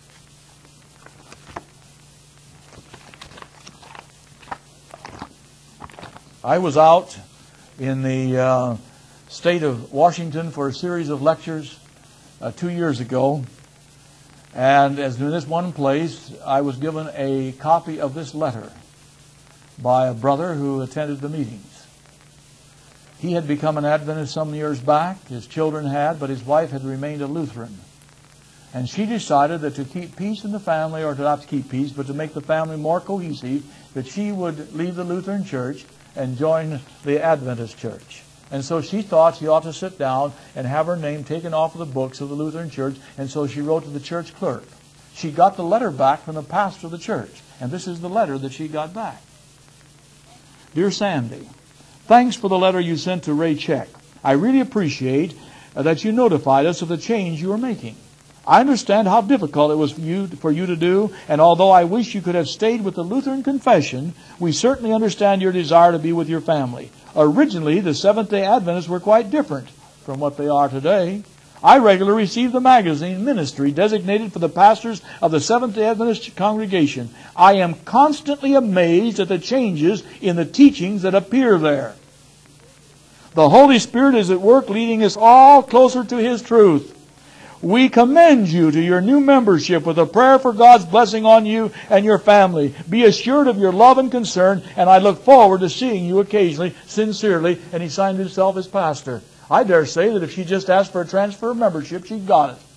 [SPEAKER 1] I was out in the state of Washington for a series of lectures 2 years ago. And as in this one place, I was given a copy of this letter by a brother who attended the meetings. He had become an Adventist some years back. His children had, but his wife had remained a Lutheran. And she decided that to keep peace in the family, or to not keep peace, but to make the family more cohesive, that she would leave the Lutheran church and join the Adventist church. And so she thought she ought to sit down and have her name taken off of the books of the Lutheran church, and so she wrote to the church clerk. She got the letter back from the pastor of the church, and this is the letter that she got back. Dear Sandy, thanks for the letter you sent to Ray Check. I really appreciate that you notified us of the change you are making. I understand how difficult it was for you to do, and although I wish you could have stayed with the Lutheran Confession, we certainly understand your desire to be with your family. Originally, the Seventh-day Adventists were quite different from what they are today. I regularly receive the magazine Ministry designated for the pastors of the Seventh-day Adventist congregation. I am constantly amazed at the changes in the teachings that appear there. The Holy Spirit is at work leading us all closer to His truth. We commend you to your new membership with a prayer for God's blessing on you and your family. Be assured of your love and concern, and I look forward to seeing you occasionally, sincerely. And he signed himself as pastor. I dare say that if she just asked for a transfer of membership, she got it.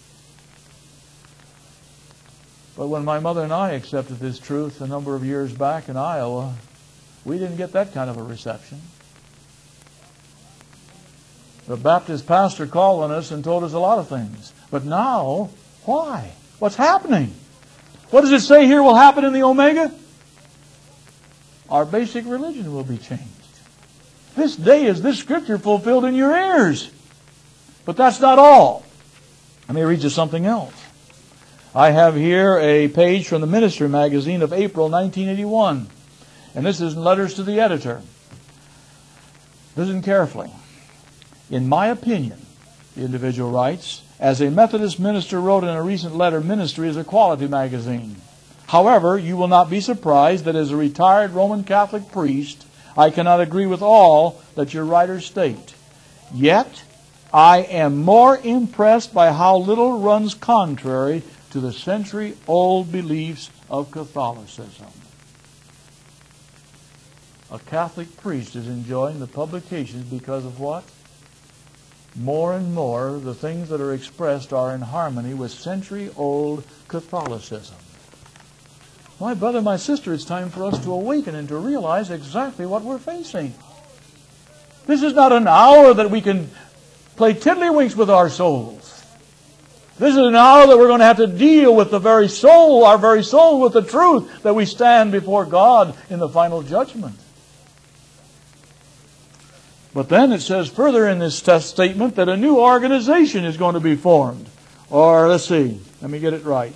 [SPEAKER 1] But when my mother and I accepted this truth a number of years back in Iowa, we didn't get that kind of a reception. The Baptist pastor called on us and told us a lot of things. But now, why? What's happening? What does it say here will happen in the Omega? Our basic religion will be changed. This day is this scripture fulfilled in your ears. But that's not all. Let me read you something else. I have here a page from the Ministry magazine of April 1981. And this is in letters to the editor. Listen carefully. In my opinion, the individual writes, as a Methodist minister wrote in a recent letter, Ministry is a quality magazine. However, you will not be surprised that as a retired Roman Catholic priest, I cannot agree with all that your writers state. Yet, I am more impressed by how little runs contrary to the century-old beliefs of Catholicism. A Catholic priest is enjoying the publications because of what? More and more, the things that are expressed are in harmony with century-old Catholicism. My brother, my sister, it's time for us to awaken and to realize exactly what we're facing. This is not an hour that we can play tiddlywinks with our souls. This is an hour that we're going to have to deal with the very soul, our very soul, with the truth that we stand before God in the final judgment. But then it says further in this statement that a new organization is going to be formed. Or, let's see, let me get it right.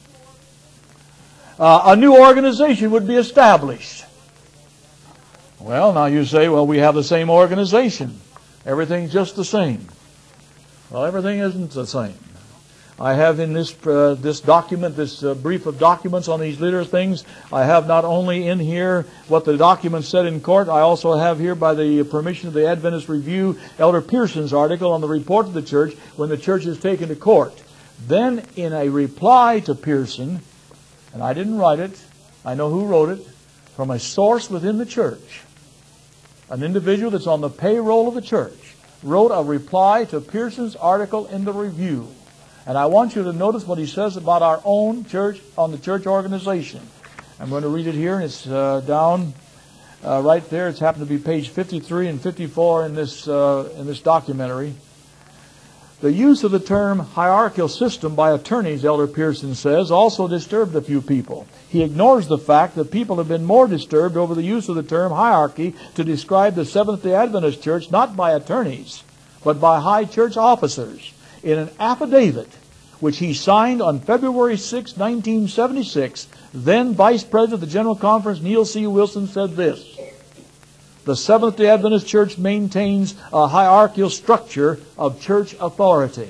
[SPEAKER 1] A new organization would be established. Well, now you say, well, we have the same organization. Everything's just the same. Well, everything isn't the same. I have in this document, this brief of documents on these little things, I have not only in here what the document said in court, I also have here by the permission of the Adventist Review, Elder Pearson's article on the report of the church when the church is taken to court. Then in a reply to Pearson, and I didn't write it, I know who wrote it, from a source within the church, an individual that's on the payroll of the church, wrote a reply to Pearson's article in the Review. And I want you to notice what he says about our own church on the church organization. I'm going to read it here, and it's down right there. It's happened to be page 53 and 54 in this documentary. The use of the term hierarchical system by attorneys, Elder Pearson says, also disturbed a few people. He ignores the fact that people have been more disturbed over the use of the term hierarchy to describe the Seventh-day Adventist Church, not by attorneys, but by high church officers. In an affidavit which he signed on February 6, 1976, then Vice President of the General Conference Neil C. Wilson said this: the Seventh-day Adventist Church maintains a hierarchical structure of church authority.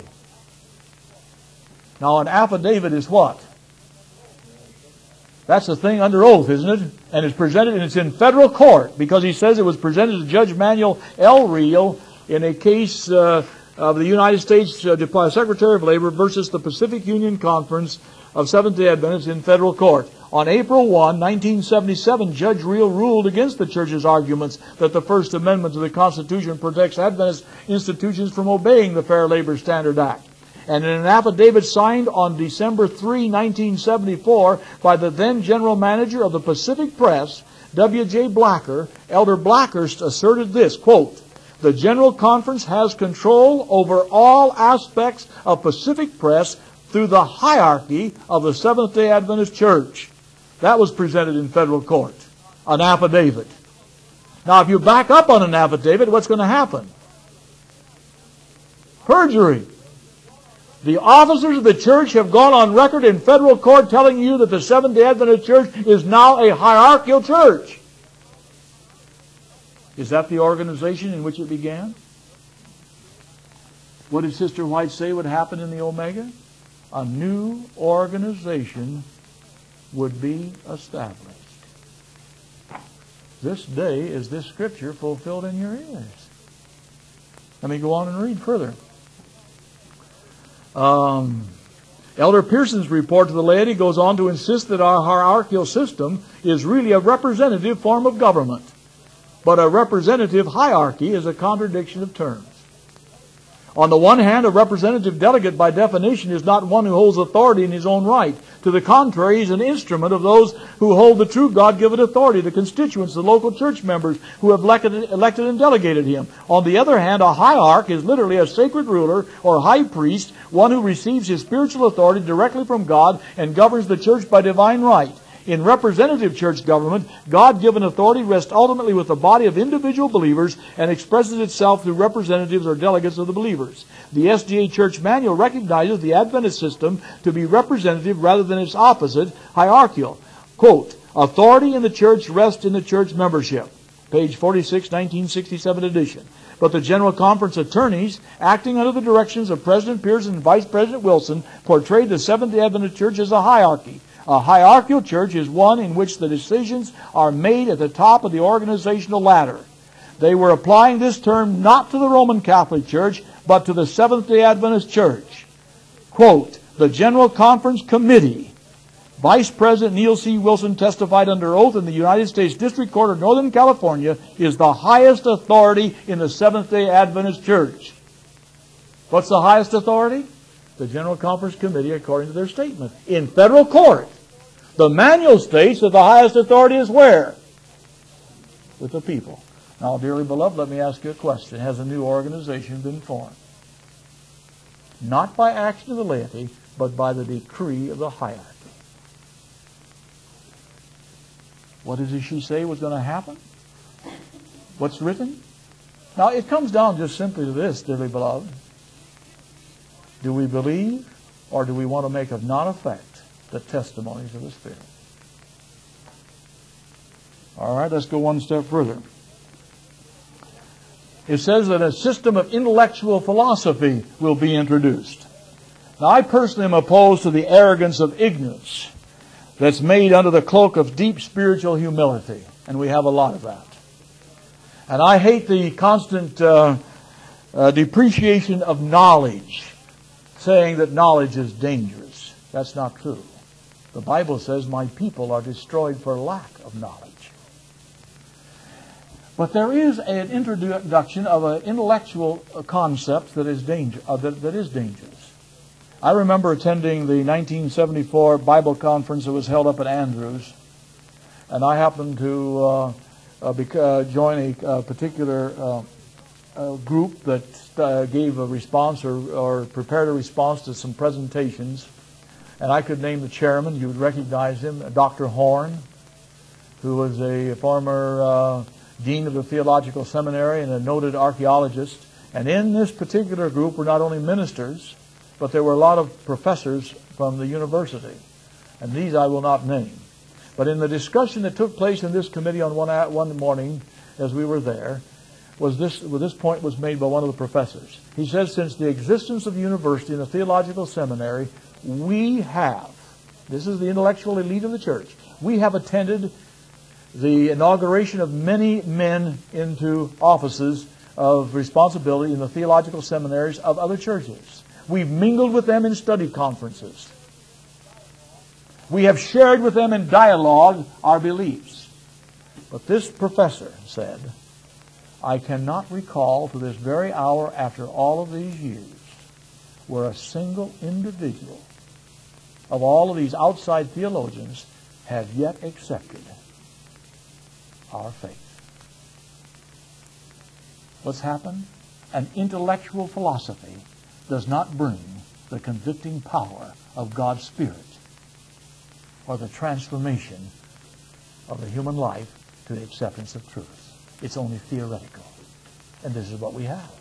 [SPEAKER 1] Now, an affidavit is what? That's a thing under oath, isn't it? And it's presented, and it's in federal court, because he says it was presented to Judge Manuel L. Reel in a case of the United States Secretary of Labor versus the Pacific Union Conference of Seventh-day Adventists in federal court. On April 1, 1977, Judge Reel ruled against the church's arguments that the First Amendment to the Constitution protects Adventist institutions from obeying the Fair Labor Standard Act. And in an affidavit signed on December 3, 1974, by the then general manager of the Pacific Press, W.J. Blacker, Elder Blacker asserted this, quote, the General Conference has control over all aspects of Pacific Press through the hierarchy of the Seventh-day Adventist Church. That was presented in federal court, an affidavit. Now, if you back up on an affidavit, what's going to happen? Perjury. The officers of the church have gone on record in federal court telling you that the Seventh-day Adventist Church is now a hierarchical church. Is that the organization in which it began? What did Sister White say would happen in the Omega? A new organization would be established. This day is this scripture fulfilled in your ears. Let me go on and read further. Elder Pearson's report to the laity goes on to insist that our hierarchical system is really a representative form of government. But a representative hierarchy is a contradiction of terms. On the one hand, a representative delegate by definition is not one who holds authority in his own right. To the contrary, he is an instrument of those who hold the true God-given authority, the constituents, the local church members who have elected and delegated him. On the other hand, a hierarch is literally a sacred ruler or high priest, one who receives his spiritual authority directly from God and governs the church by divine right. In representative church government, God-given authority rests ultimately with the body of individual believers and expresses itself through representatives or delegates of the believers. The SDA Church Manual recognizes the Adventist system to be representative rather than its opposite, hierarchical. Quote, authority in the church rests in the church membership. Page 46, 1967 edition. But the General Conference attorneys, acting under the directions of President Pearson and Vice President Wilson, portrayed the Seventh-day Adventist Church as a hierarchy. A hierarchical church is one in which the decisions are made at the top of the organizational ladder. They were applying this term not to the Roman Catholic Church, but to the Seventh-day Adventist Church. Quote, the General Conference Committee, Vice President Neil C. Wilson testified under oath in the United States District Court of Northern California, is the highest authority in the Seventh-day Adventist Church. What's the highest authority? The General Conference Committee, according to their statement. In federal court, the manual states that the highest authority is where? With the people. Now, dearly beloved, let me ask you a question. Has a new organization been formed? Not by action of the laity, but by the decree of the hierarchy. What did she say was going to happen? What's written? Now, it comes down just simply to this, dearly beloved. Do we believe, or do we want to make of non-effect the testimonies of the Spirit? All right, let's go one step further. It says that a system of intellectual philosophy will be introduced. Now, I personally am opposed to the arrogance of ignorance that's made under the cloak of deep spiritual humility, and we have a lot of that. And I hate the constant depreciation of knowledge, saying that knowledge is dangerous. That's not true. The Bible says, my people are destroyed for lack of knowledge. But there is an introduction of an intellectual concept that is dangerous. I remember attending the 1974 Bible conference that was held up at Andrews, and I happened to join a particular group that gave a response or prepared a response to some presentations. And I could name the chairman. You would recognize him, Dr. Horn, who was a former dean of the Theological Seminary and a noted archaeologist. And in this particular group were not only ministers, but there were a lot of professors from the university. And these I will not name. But in the discussion that took place in this committee on one morning as we were there, this point was made by one of the professors. He says, since the existence of the university and the theological seminary, we have, this is the intellectual elite of the church, we have attended the inauguration of many men into offices of responsibility in the theological seminaries of other churches. We've mingled with them in study conferences. We have shared with them in dialogue our beliefs. But this professor said, I cannot recall to this very hour after all of these years where a single individual of all of these outside theologians have yet accepted our faith. What's happened? An intellectual philosophy does not bring the convicting power of God's Spirit or the transformation of the human life to the acceptance of truth. It's only theoretical. And this is what we have.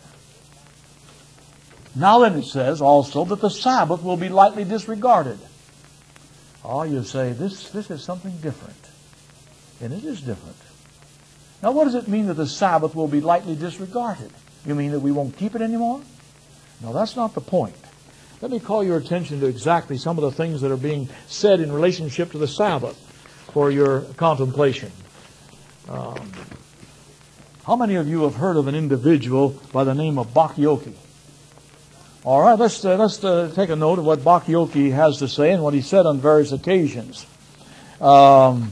[SPEAKER 1] Now then it says also that the Sabbath will be lightly disregarded. Oh, you say, this is something different. And it is different. Now what does it mean that the Sabbath will be lightly disregarded? You mean that we won't keep it anymore? No, that's not the point. Let me call your attention to exactly some of the things that are being said in relationship to the Sabbath for your contemplation. How many of you have heard of an individual by the name of Bachioki? All right, let's take a note of what Bachioki has to say and what he said on various occasions. In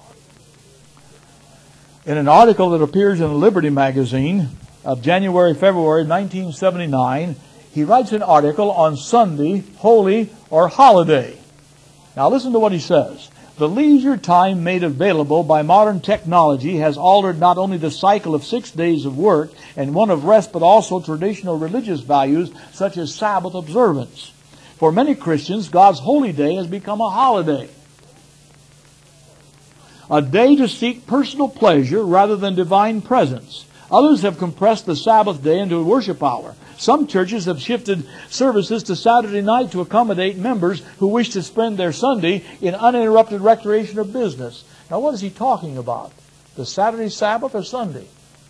[SPEAKER 1] an article that appears in the Liberty magazine of February 1979, he writes an article on Sunday, holy or holiday. Now listen to what he says. The leisure time made available by modern technology has altered not only the cycle of 6 days of work and one of rest, but also traditional religious values such as Sabbath observance. For many Christians, God's holy day has become a holiday. A day to seek personal pleasure rather than divine presence. Others have compressed the Sabbath day into a worship hour. Some churches have shifted services to Saturday night to accommodate members who wish to spend their Sunday in uninterrupted recreation or business. Now what is he talking about? The Saturday Sabbath or Sunday?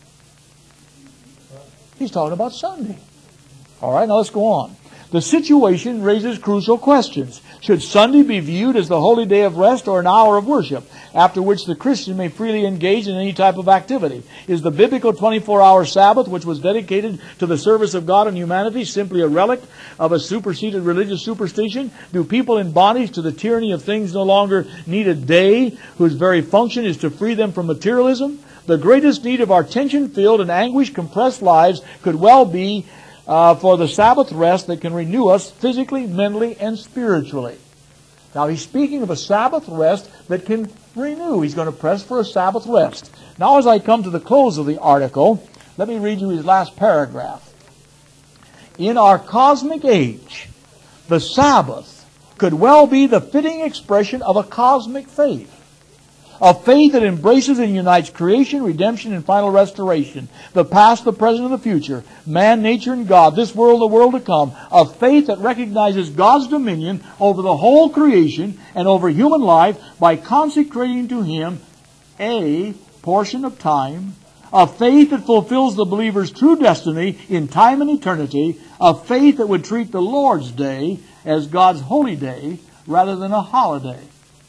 [SPEAKER 1] He's talking about Sunday. All right, now let's go on. The situation raises crucial questions. Should Sunday be viewed as the holy day of rest or an hour of worship, after which the Christian may freely engage in any type of activity? Is the biblical 24-hour Sabbath, which was dedicated to the service of God and humanity, simply a relic of a superseded religious superstition? Do people in bondage to the tyranny of things no longer need a day whose very function is to free them from materialism? The greatest need of our tension-filled and anguish-compressed lives could well be for the Sabbath rest that can renew us physically, mentally, and spiritually. Now he's speaking of a Sabbath rest that can renew. He's going to press for a Sabbath rest. Now as I come to the close of the article, let me read you his last paragraph. In our cosmic age, the Sabbath could well be the fitting expression of a cosmic faith. A faith that embraces and unites creation, redemption, and final restoration. The past, the present, and the future. Man, nature, and God. This world, the world to come. A faith that recognizes God's dominion over the whole creation and over human life by consecrating to Him a portion of time. A faith that fulfills the believer's true destiny in time and eternity. A faith that would treat the Lord's Day as God's holy day rather than a holiday.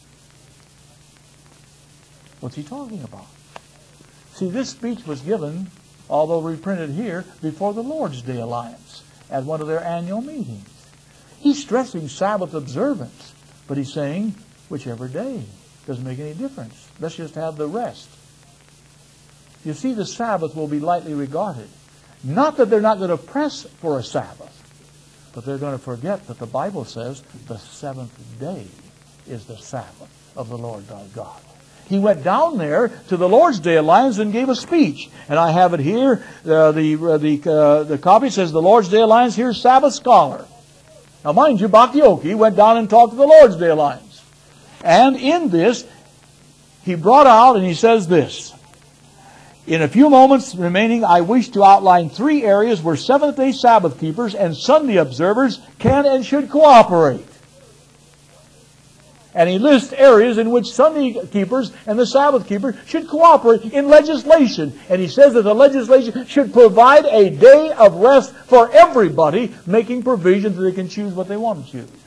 [SPEAKER 1] What's he talking about? See, this speech was given, although reprinted here, before the Lord's Day Alliance at one of their annual meetings. He's stressing Sabbath observance, but he's saying, whichever day, doesn't make any difference. Let's just have the rest. You see, the Sabbath will be lightly regarded. Not that they're not going to press for a Sabbath, but they're going to forget that the Bible says the seventh day is the Sabbath of the Lord thy God. He went down there to the Lord's Day Alliance and gave a speech. And I have it here. The copy says the Lord's Day Alliance, here's Sabbath Scholar. Now mind you, Bhakti Oki went down and talked to the Lord's Day Alliance. And in this, he brought out and he says this. In a few moments remaining, I wish to outline 3 areas where Seventh-day Sabbath keepers and Sunday observers can and should cooperate. And he lists areas in which Sunday keepers and the Sabbath keepers should cooperate in legislation. And he says that the legislation should provide a day of rest for everybody, making provision that they can choose what they want to choose.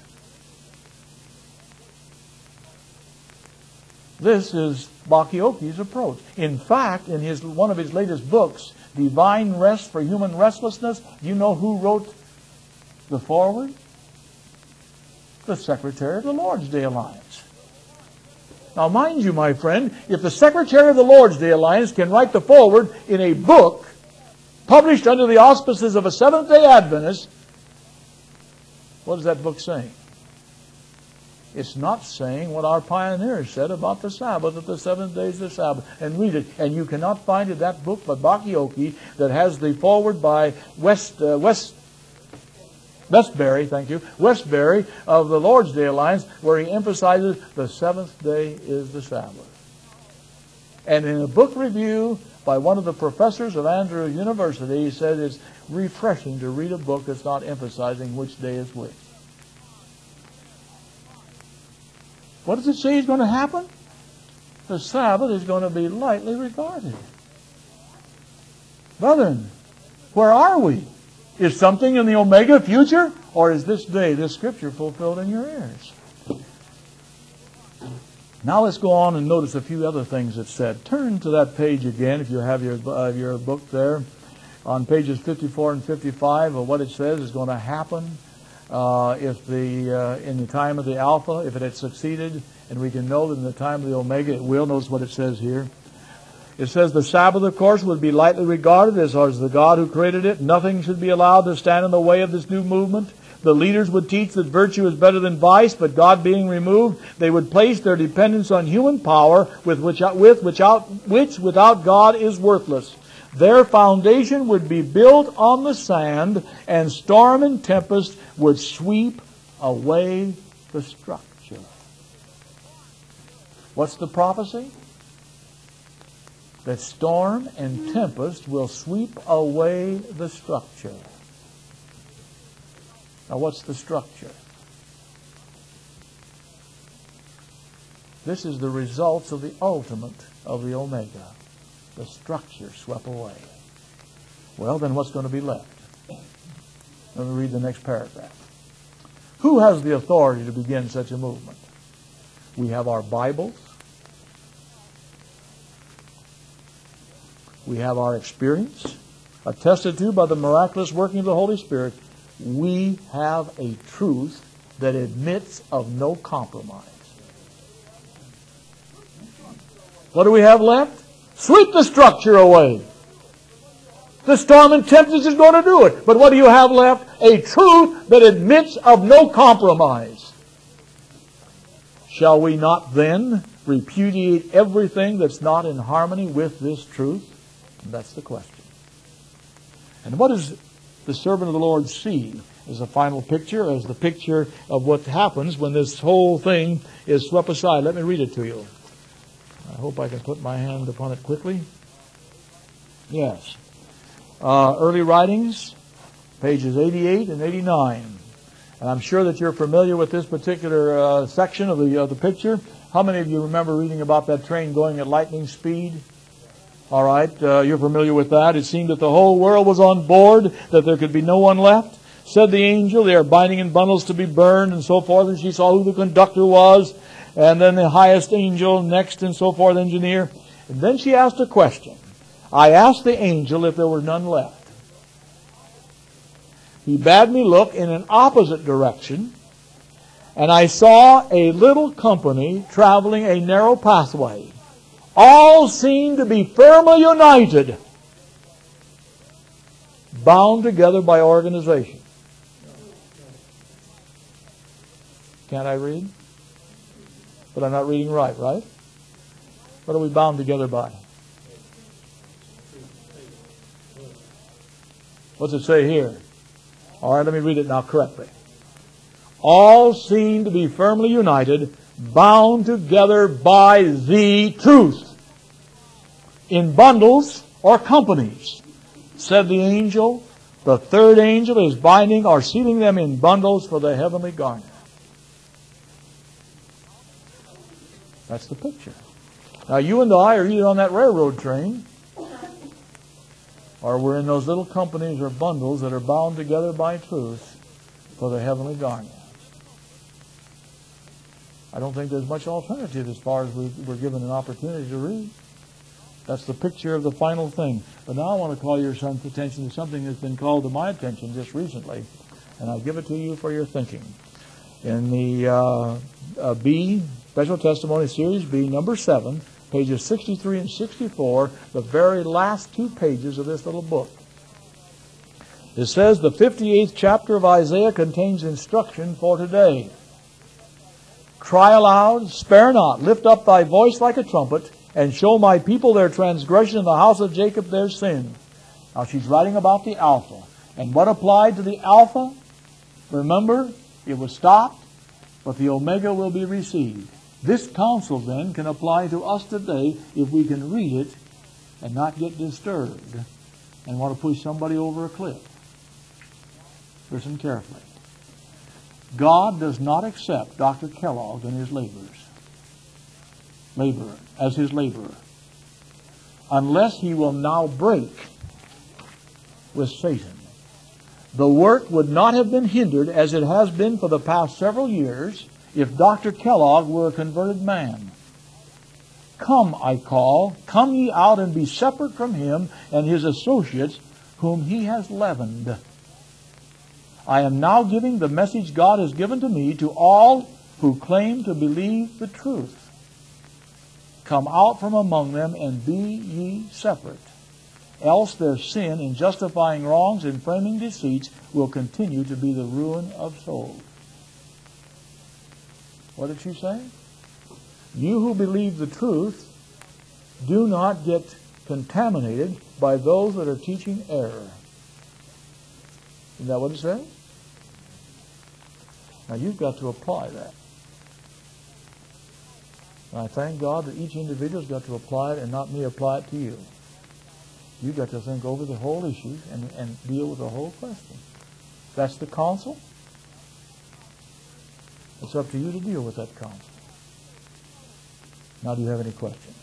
[SPEAKER 1] This is Bhakti Oki's approach. In fact, in one of his latest books, Divine Rest for Human Restlessness, do you know who wrote the foreword? The Secretary of the Lord's Day Alliance. Now mind you, my friend, if the Secretary of the Lord's Day Alliance can write the foreword in a book published under the auspices of a Seventh-day Adventist, what is that book saying? It's not saying what our pioneers said about the Sabbath, that the 7th day is the Sabbath. And read it. And you cannot find in that book by Bhakti Oki that has the foreword by Westbury, thank you, Westbury of the Lord's Day Alliance, where he emphasizes the 7th day is the Sabbath. And in a book review by one of the professors of Andrews University, he said it's refreshing to read a book that's not emphasizing which day is which. What does it say is going to happen? The Sabbath is going to be lightly regarded. Brethren, where are we? Is something in the Omega future? Or is this day, this Scripture, fulfilled in your ears? Now let's go on and notice a few other things it said. Turn to that page again, if you have your book there. On pages 54 and 55, of what it says is going to happen in the time of the Alpha, if it had succeeded, and we can know that in the time of the Omega it will. Notice what it says here. It says the Sabbath, of course, would be lightly regarded as the God who created it. Nothing should be allowed to stand in the way of this new movement. The leaders would teach that virtue is better than vice, but God being removed, they would place their dependence on human power, which without God is worthless. Their foundation would be built on the sand, and storm and tempest would sweep away the structure. What's the prophecy? That storm and tempest will sweep away the structure. Now what's the structure? This is the results of the ultimate of the Omega. The structure swept away. Well, then what's going to be left? Let me read the next paragraph. Who has the authority to begin such a movement? We have our Bibles. We have our experience, attested to by the miraculous working of the Holy Spirit. We have a truth that admits of no compromise. What do we have left? Sweep the structure away. The storm and tempest is going to do it. But what do you have left? A truth that admits of no compromise. Shall we not then repudiate everything that's not in harmony with this truth? And that's the question. And what does the servant of the Lord see as a final picture, as the picture of what happens when this whole thing is swept aside? Let me read it to you. I hope I can put my hand upon it quickly. Yes. Early Writings, pages 88 and 89. And I'm sure that you're familiar with this particular section of the picture. How many of you remember reading about that train going at lightning speed? All right, you're familiar with that. It seemed that the whole world was on board, that there could be no one left. Said the angel, they are binding in bundles to be burned, and so forth. And she saw who the conductor was, and then the highest angel next, and so forth, engineer. And then she asked a question. I asked the angel if there were none left. He bade me look in an opposite direction, and I saw a little company traveling a narrow pathway. all seem to be firmly united, bound together by organization. Can't I read? But I'm not reading right? What are we bound together by? What's it say here? All right, let me read it now correctly. All seem to be firmly united, bound together by the truth, in bundles or companies, said the angel. The third angel is binding or sealing them in bundles for the heavenly garner. That's the picture. Now you and I are either on that railroad train, or we're in those little companies or bundles that are bound together by truth for the heavenly garner. I don't think there's much alternative as far as we're given an opportunity to read. That's the picture of the final thing. But now I want to call your son's attention to something that's been called to my attention just recently, and I'll give it to you for your thinking. In the B, Special Testimony Series B, number 7, pages 63 and 64, the very last 2 pages of this little book. It says the 58th chapter of Isaiah contains instruction for today. Cry aloud, spare not, lift up thy voice like a trumpet, and show my people their transgression and the house of Jacob their sin. Now she's writing about the Alpha. And what applied to the Alpha? Remember, it was stopped, but the Omega will be received. This counsel then can apply to us today if we can read it and not get disturbed and want to push somebody over a cliff. Listen carefully. God does not accept Dr. Kellogg and his as his laborer, unless he will now break with Satan. The work would not have been hindered as it has been for the past several years if Dr. Kellogg were a converted man. Come, I call, come ye out and be separate from him and his associates whom he has leavened. I am now giving the message God has given to me to all who claim to believe the truth. Come out from among them and be ye separate. Else their sin in justifying wrongs and framing deceits will continue to be the ruin of souls. What did she say? You who believe the truth, do not get contaminated by those that are teaching error. Isn't that what it says? Now you've got to apply that. And I thank God that each individual's got to apply it and not me apply it to you. You've got to think over the whole issue and deal with the whole question. That's the counsel. It's up to you to deal with that counsel. Now, do you have any questions?